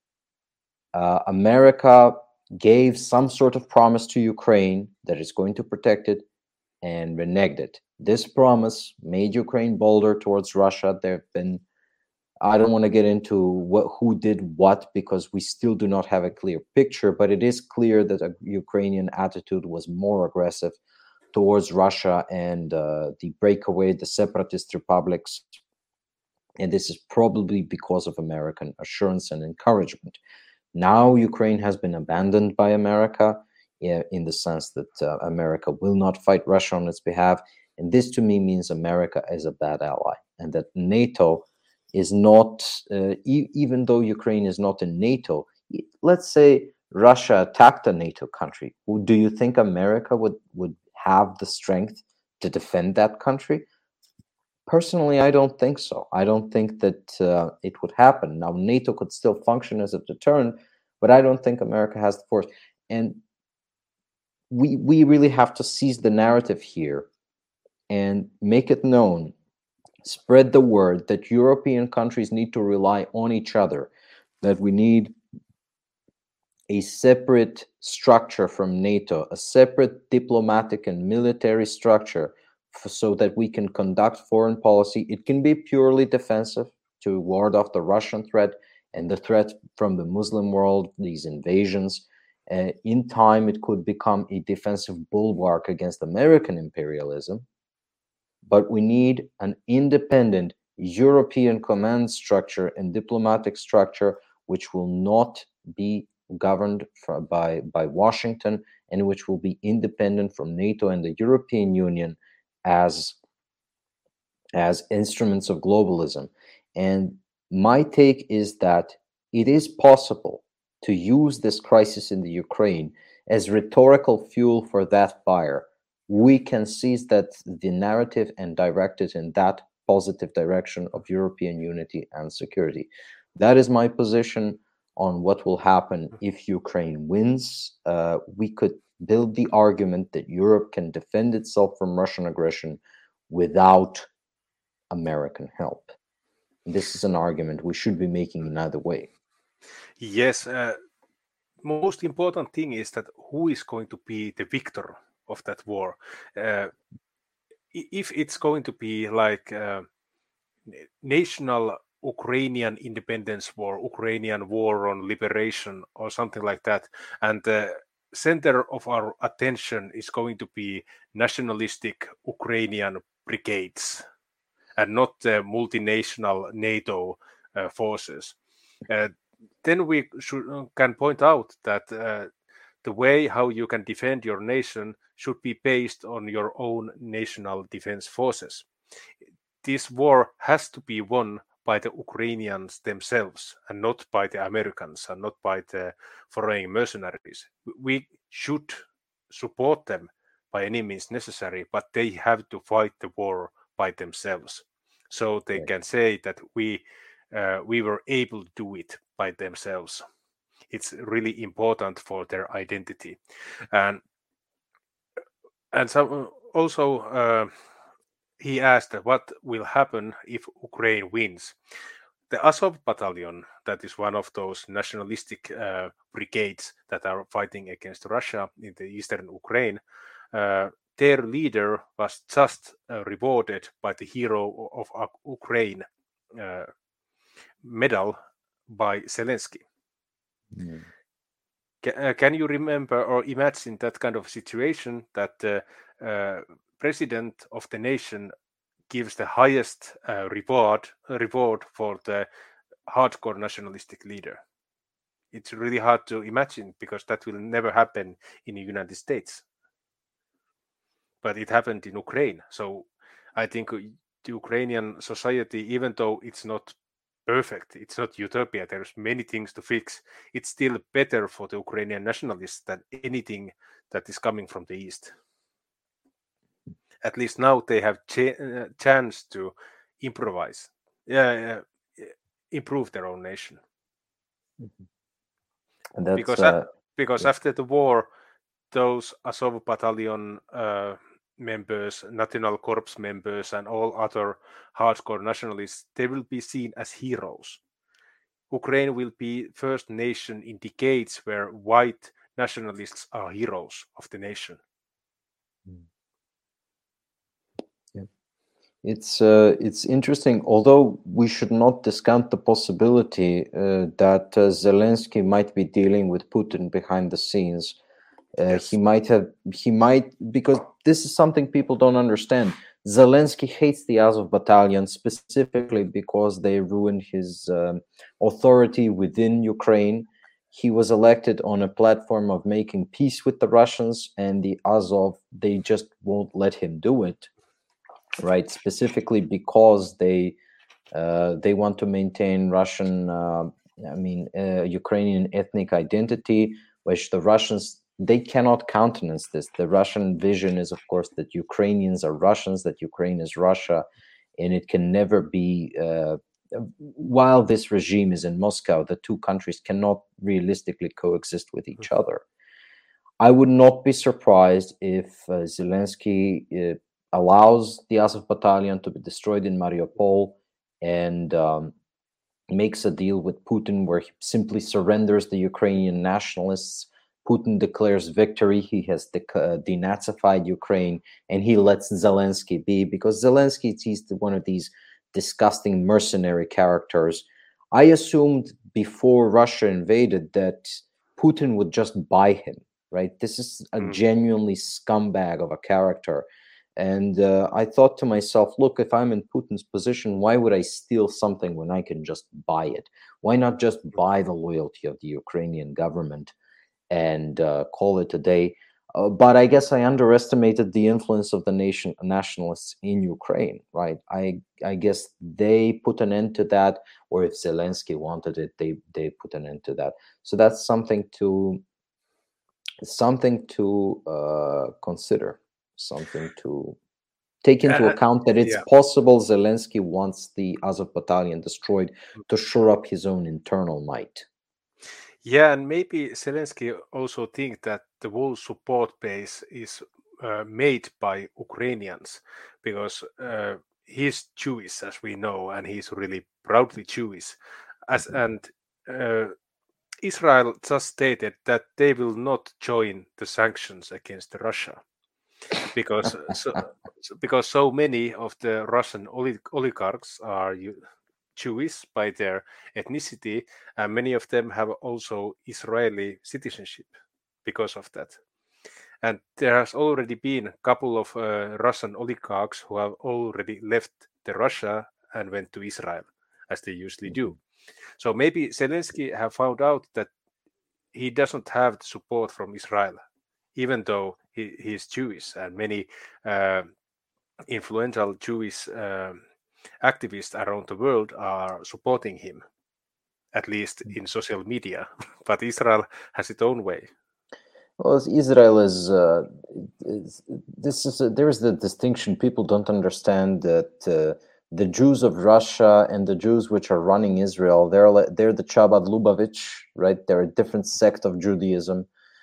Speaker 1: America gave some sort of promise to Ukraine that it's going to protect it and reneged it. This promise made Ukraine bolder towards Russia. There have been, I don't want to get into who did what because we still do not have a clear picture, but it is clear that a Ukrainian attitude was more aggressive towards Russia and the breakaway, the separatist republics. And this is probably because of American assurance and encouragement. Now Ukraine has been abandoned by America in the sense that America will not fight Russia on its behalf. And this to me means America is a bad ally and that NATO is not, even though Ukraine is not in NATO, let's say Russia attacked a NATO country. Do you think America would have the strength to defend that country? Personally, I don't think so. I don't think that it would happen. Now, NATO could still function as a deterrent, but I don't think America has the force. And we really have to seize the narrative here and make it known, spread the word that European countries need to rely on each other, that we need a separate structure from NATO, a separate diplomatic and military structure so that we can conduct foreign policy. It can be purely defensive to ward off the Russian threat and the threat from the Muslim world, these invasions. In time, it could become a defensive bulwark against American imperialism. But we need an independent European command structure and diplomatic structure which will not be governed by Washington and which will be independent from NATO and the European Union as instruments of globalism. And my take is that it is possible to use this crisis in the Ukraine as rhetorical fuel for that fire. We can seize that the narrative and direct it in that positive direction of European unity and security. That is my position on what will happen if Ukraine wins. We could build the argument that Europe can defend itself from Russian aggression without American help. This is an argument we should be making in either way.
Speaker 2: Yes, most important thing is that who is going to be the victor of that war. If it's going to be like national Ukrainian independence war, Ukrainian war on liberation or something like that, and the center of our attention is going to be nationalistic Ukrainian brigades and not the multinational NATO forces, then we can point out that the way how you can defend your nation should be based on your own national defense forces. This war has to be won by the Ukrainians themselves and not by the Americans and not by the foreign mercenaries. We should support them by any means necessary, but they have to fight the war by themselves. So they can say that we were able to do it by themselves. It's really important for their identity. And so also he asked what will happen if Ukraine wins. The Azov battalion, that is one of those nationalistic brigades that are fighting against Russia in the eastern Ukraine, their leader was just rewarded by the Hero of Ukraine medal by Zelensky. Mm. Can you remember or imagine that kind of situation that the president of the nation gives the highest reward for the hardcore nationalistic leader? It's really hard to imagine because that will never happen in the United States. But it happened in Ukraine. So I think the Ukrainian society, even though it's not perfect, it's not utopia, there's many things to fix, it's still better for the Ukrainian nationalists than anything that is coming from the East. At least now they have chance to improvise, improve their own nation.
Speaker 1: Mm-hmm. And that's
Speaker 2: because after the war, those Azov battalion members, National Corps members, and all other hardcore nationalists, they will be seen as heroes. Ukraine will be first nation in decades where white nationalists are heroes of the nation.
Speaker 1: Yeah. It's interesting, although we should not discount the possibility that Zelensky might be dealing with Putin behind the scenes.
Speaker 2: Yes.
Speaker 1: He might, because this is something people don't understand. Zelensky hates the Azov battalion specifically because they ruined his authority within Ukraine. He was elected on a platform of making peace with the Russians, and the Azov, they just won't let him do it, right? Specifically because they want to maintain Russian, Ukrainian ethnic identity, which the Russians, they cannot countenance this. The Russian vision is, of course, that Ukrainians are Russians, that Ukraine is Russia, and it can never be. While this regime is in Moscow, the two countries cannot realistically coexist with each other. I would not be surprised if Zelensky allows the Azov battalion to be destroyed in Mariupol and makes a deal with Putin where he simply surrenders the Ukrainian nationalists. Putin declares victory. He has denazified Ukraine, and he lets Zelensky be, because Zelensky is one of these disgusting mercenary characters. I assumed before Russia invaded that Putin would just buy him, right? This is a genuinely scumbag of a character. And I thought to myself, look, if I'm in Putin's position, why would I steal something when I can just buy it? Why not just buy the loyalty of the Ukrainian government and call it a day? But I guess I underestimated the influence of the nationalists in Ukraine, right? I guess they put an end to that, or if Zelensky wanted it, they put an end to that. So that's something to consider, something to take into account, that it's possible Zelensky wants the Azov battalion destroyed to shore up his own internal might.
Speaker 2: Yeah, and maybe Zelensky also think that the whole support base is made by Ukrainians, because he's Jewish, as we know, and he's really proudly Jewish. And Israel just stated that they will not join the sanctions against Russia, because so many of the Russian oligarchs are Jewish by their ethnicity, and many of them have also Israeli citizenship because of that. And there has already been a couple of Russian oligarchs who have already left the Russia and went to Israel, as they usually do. So maybe Zelensky have found out that he doesn't have the support from Israel, even though he is Jewish, and many influential Jewish activists around the world are supporting him, at least in social media. But Israel has its own way.
Speaker 1: Well, Israel is there's the distinction. People don't understand that the Jews of Russia and the Jews which are running Israel, they're the Chabad Lubavitch, right? They're a different sect of Judaism.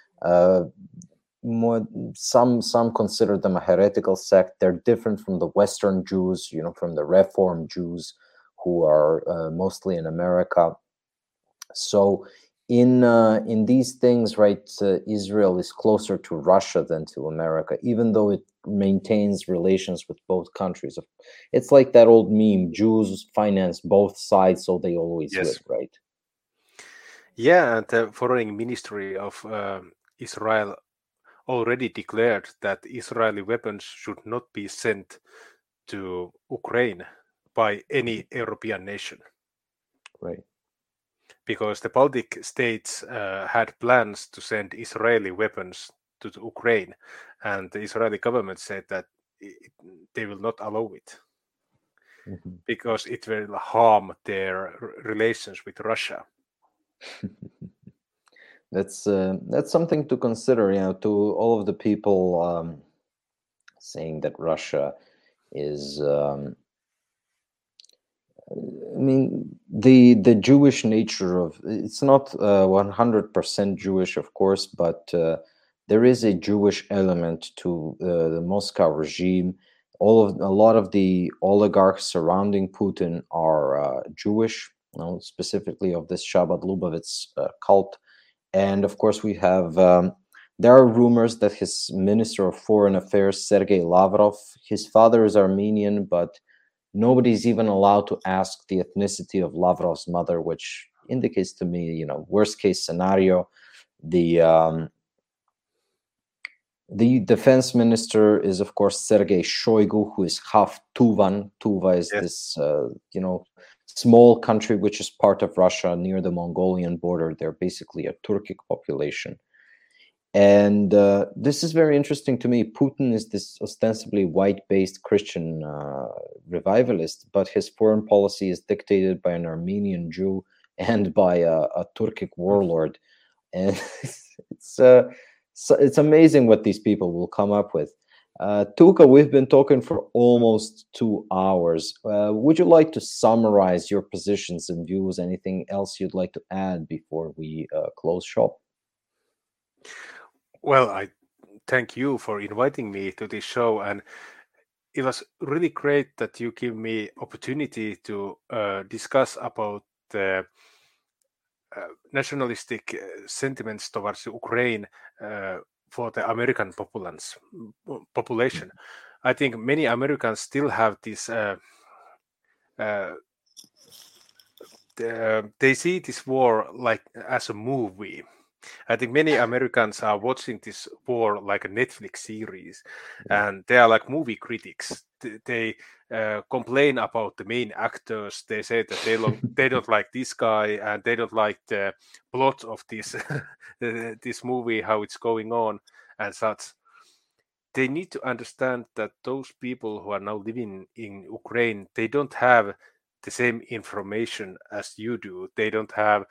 Speaker 1: Some consider them a heretical sect. They're different from the Western Jews, from the Reform Jews who are mostly in America. So in these things, right, Israel is closer to Russia than to America, even though it maintains relations with both countries. It's like that old meme: Jews finance both sides, so they always win, right?
Speaker 2: Yeah, and the foreign ministry of Israel already declared that Israeli weapons should not be sent to Ukraine by any European nation.
Speaker 1: Right.
Speaker 2: Because the Baltic states had plans to send Israeli weapons to Ukraine, and the Israeli government said that they will not allow it, because it will harm their relations with Russia.
Speaker 1: That's something to consider, to all of the people saying that Russia is the Jewish nature of it's not 100% Jewish, of course, but there is a Jewish element to the Moscow regime. A lot of the oligarchs surrounding Putin are Jewish, specifically of this Shabbat Lubavitch cult. And of course, we have there are rumors that his Minister of Foreign Affairs, Sergei Lavrov, his father is Armenian, but nobody's even allowed to ask the ethnicity of Lavrov's mother, which indicates to me, worst case scenario, the defense minister is, of course, Sergei Shoigu, who is half Tuvan. Tuva is this, small country which is part of Russia near the Mongolian border. They're basically a Turkic population. And this is very interesting to me. Putin is this ostensibly white-based Christian revivalist, but his foreign policy is dictated by an Armenian Jew and by a Turkic warlord. And it's amazing what these people will come up with. Tuka, we've been talking for almost 2 hours. Would you like to summarize your positions and views? Anything else you'd like to add before we close shop?
Speaker 2: Well, I thank you for inviting me to this show, and it was really great that you give me opportunity to discuss about the nationalistic sentiments towards Ukraine for the American population. I think many Americans still have this. They see this war like as a movie. I think many Americans are watching this war like a Netflix series, and they are like movie critics. They complain about the main actors. They say that they don't like this guy, and they don't like the plot of this this movie, how it's going on, and such. They need to understand that those people who are now living in Ukraine, they don't have the same information as you do. They don't have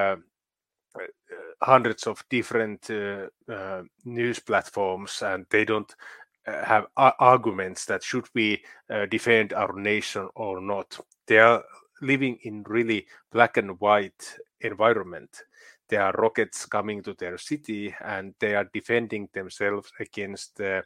Speaker 2: hundreds of different news platforms, and they don't have arguments that should we defend our nation or not. They are living in really black and white environment. There are rockets coming to their city, and they are defending themselves against the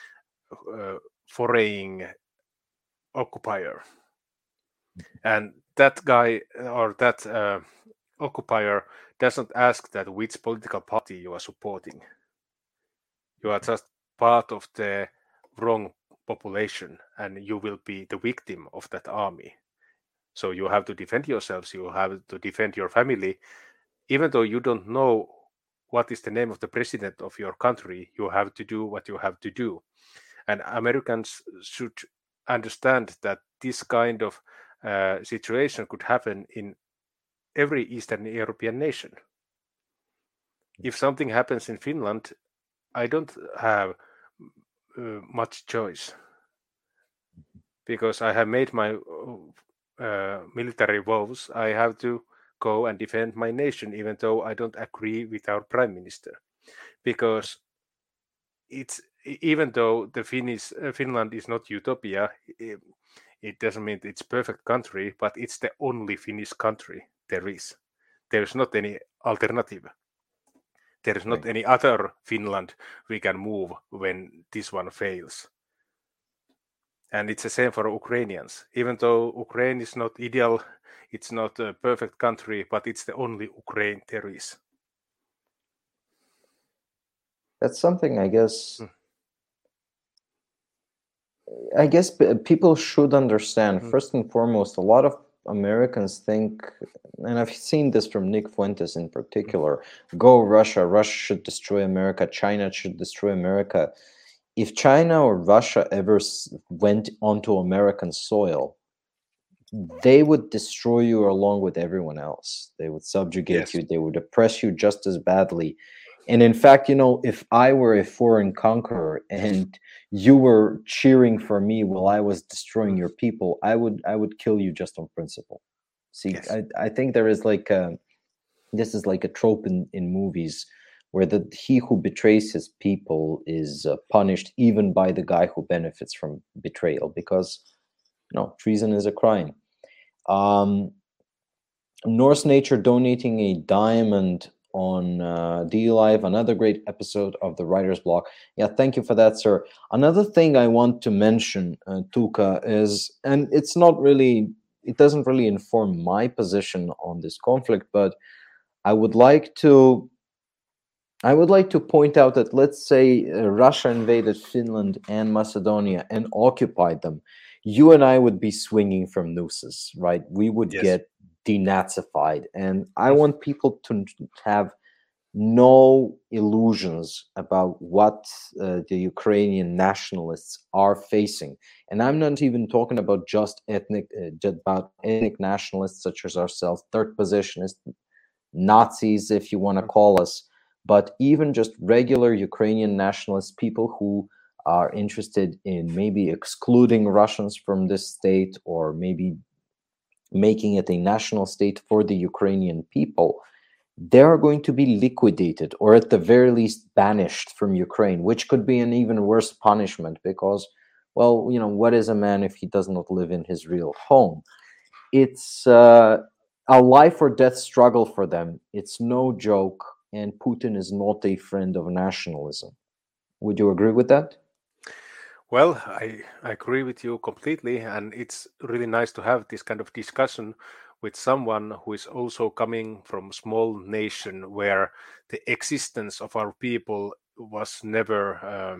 Speaker 2: foreign occupier. And that guy or that occupier doesn't ask that which political party you are supporting. You are just part of the wrong population, and you will be the victim of that army. So you have to defend yourselves, you have to defend your family. Even though you don't know what is the name of the president of your country, you have to do what you have to do. And Americans should understand that this kind of situation could happen in every Eastern European nation. If something happens in Finland, I don't have much choice, because I have made my military vows. I have to go and defend my nation, even though I don't agree with our prime minister, because it's even though the Finland is not utopia, it doesn't mean it's perfect country, but it's the only Finnish country there is. There is not any alternative. There is not any other Finland we can move when this one fails. And it's the same for Ukrainians. Even though Ukraine is not ideal, it's not a perfect country, but it's the only Ukraine there is.
Speaker 1: That's something, I guess. I guess people should understand. First and foremost, a lot of Americans think, and I've seen this from Nick Fuentes in particular, go Russia, Russia should destroy America, China should destroy America. If China or Russia ever went onto American soil, they would destroy you along with everyone else. They would subjugate you, they would oppress you just as badly. And in fact, if I were a foreign conqueror and you were cheering for me while I was destroying your people, I would kill you just on principle. See, I think there is this is like a trope in movies where he who betrays his people is punished even by the guy who benefits from betrayal, because treason is a crime. Norse Nature donating a diamond on DLive, another great episode of the Writer's Block. Yeah, thank you for that, sir. Another thing I want to mention, Tuka, is, and it's not really, it doesn't really inform my position on this conflict, but I would like to point out that, let's say Russia invaded Finland and Macedonia and occupied them, you and I would be swinging from nooses, right? We would
Speaker 2: Yes.
Speaker 1: get denazified. And I want people to have no illusions about what the Ukrainian nationalists are facing. And I'm not even talking about just ethnic nationalists such as ourselves, third positionists, Nazis, if you want to call us, but even just regular Ukrainian nationalist people who are interested in maybe excluding Russians from this state, or maybe making it a national state for the Ukrainian people, they are going to be liquidated, or at the very least banished from Ukraine, which could be an even worse punishment because, well, what is a man if he does not live in his real home? It's a life or death struggle for them. It's no joke, and Putin is not a friend of nationalism. Would you agree with that?
Speaker 2: Well, I agree with you completely, and it's really nice to have this kind of discussion with someone who is also coming from a small nation where the existence of our people was never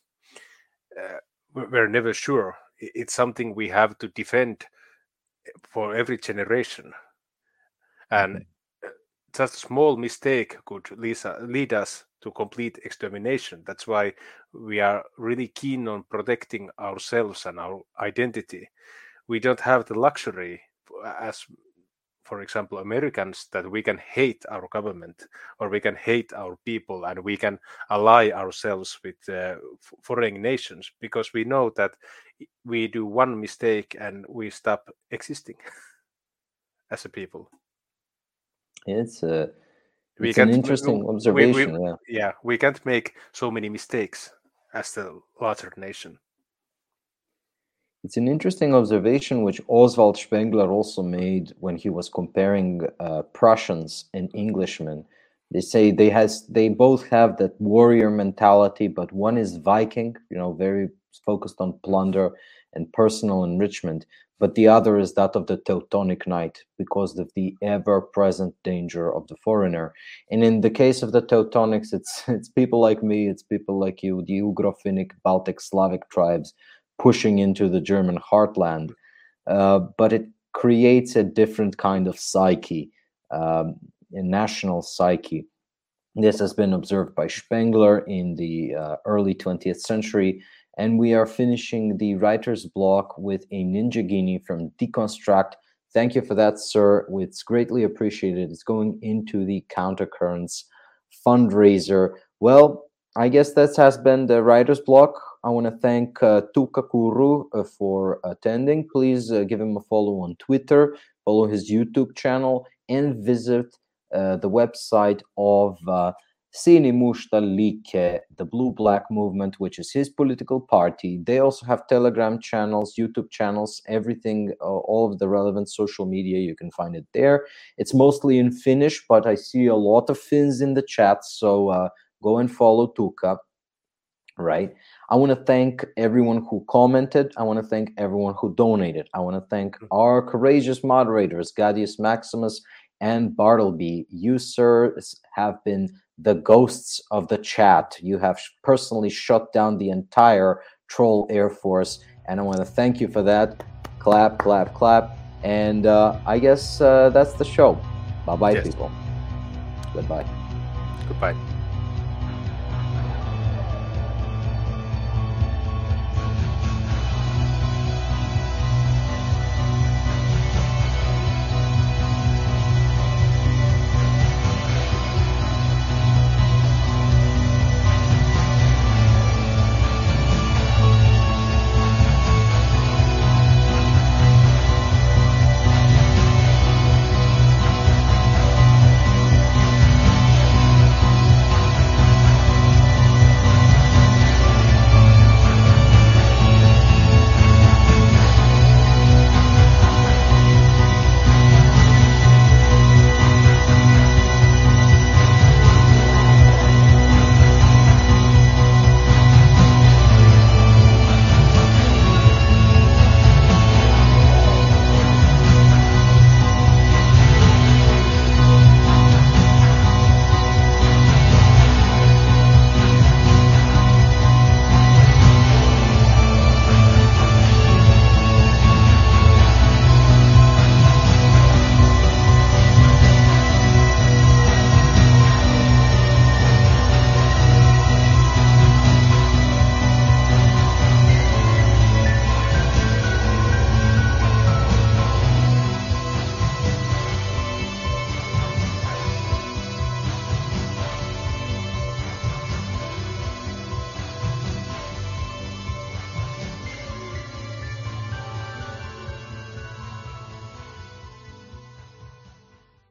Speaker 2: we're never sure. It's something we have to defend for every generation, and just a small mistake could lead us to complete extermination. That's why we are really keen on protecting ourselves and our identity. We don't have the luxury, as for example Americans, that we can hate our government or we can hate our people and we can ally ourselves with foreign nations, because we know that we do one mistake and we stop existing as a people.
Speaker 1: It's an interesting observation.
Speaker 2: We can't make so many mistakes as the larger nation.
Speaker 1: It's an interesting observation which Oswald Spengler also made when he was comparing Prussians and Englishmen. They say they both have that warrior mentality, but one is Viking, very focused on plunder and personal enrichment, but the other is that of the Teutonic Knight, because of the ever-present danger of the foreigner. And in the case of the Teutonics, it's people like me, it's people like you, the Ugro-Finnic, Baltic, Slavic tribes pushing into the German heartland. But it creates a different kind of psyche, a national psyche. This has been observed by Spengler in the early 20th century. And we are finishing the writer's block with a Ninja Guinea from Deconstruct. Thank you for that, sir. It's greatly appreciated. It's going into the Countercurrents fundraiser. Well, I guess that has been the writer's block. I want to thank Tuka Kuru for attending. Please give him a follow on Twitter, follow his YouTube channel, and visit the website of Sinimusta Liike, the Blue-Black Movement, which is his political party. They also have Telegram channels, YouTube channels, everything, all of the relevant social media. You can find it there. It's mostly in Finnish, but I see a lot of Finns in the chat, so go and follow Tuka. Right. I want to thank everyone who commented. I want to thank everyone who donated. I want to thank our courageous moderators, Gadius Maximus and Bartleby. You, sirs, have been the ghosts of the chat. You have personally shut down the entire troll air force, and I want to thank you for that. Clap, clap, clap. And I guess that's the show. Bye-bye, people. Goodbye.
Speaker 2: Goodbye.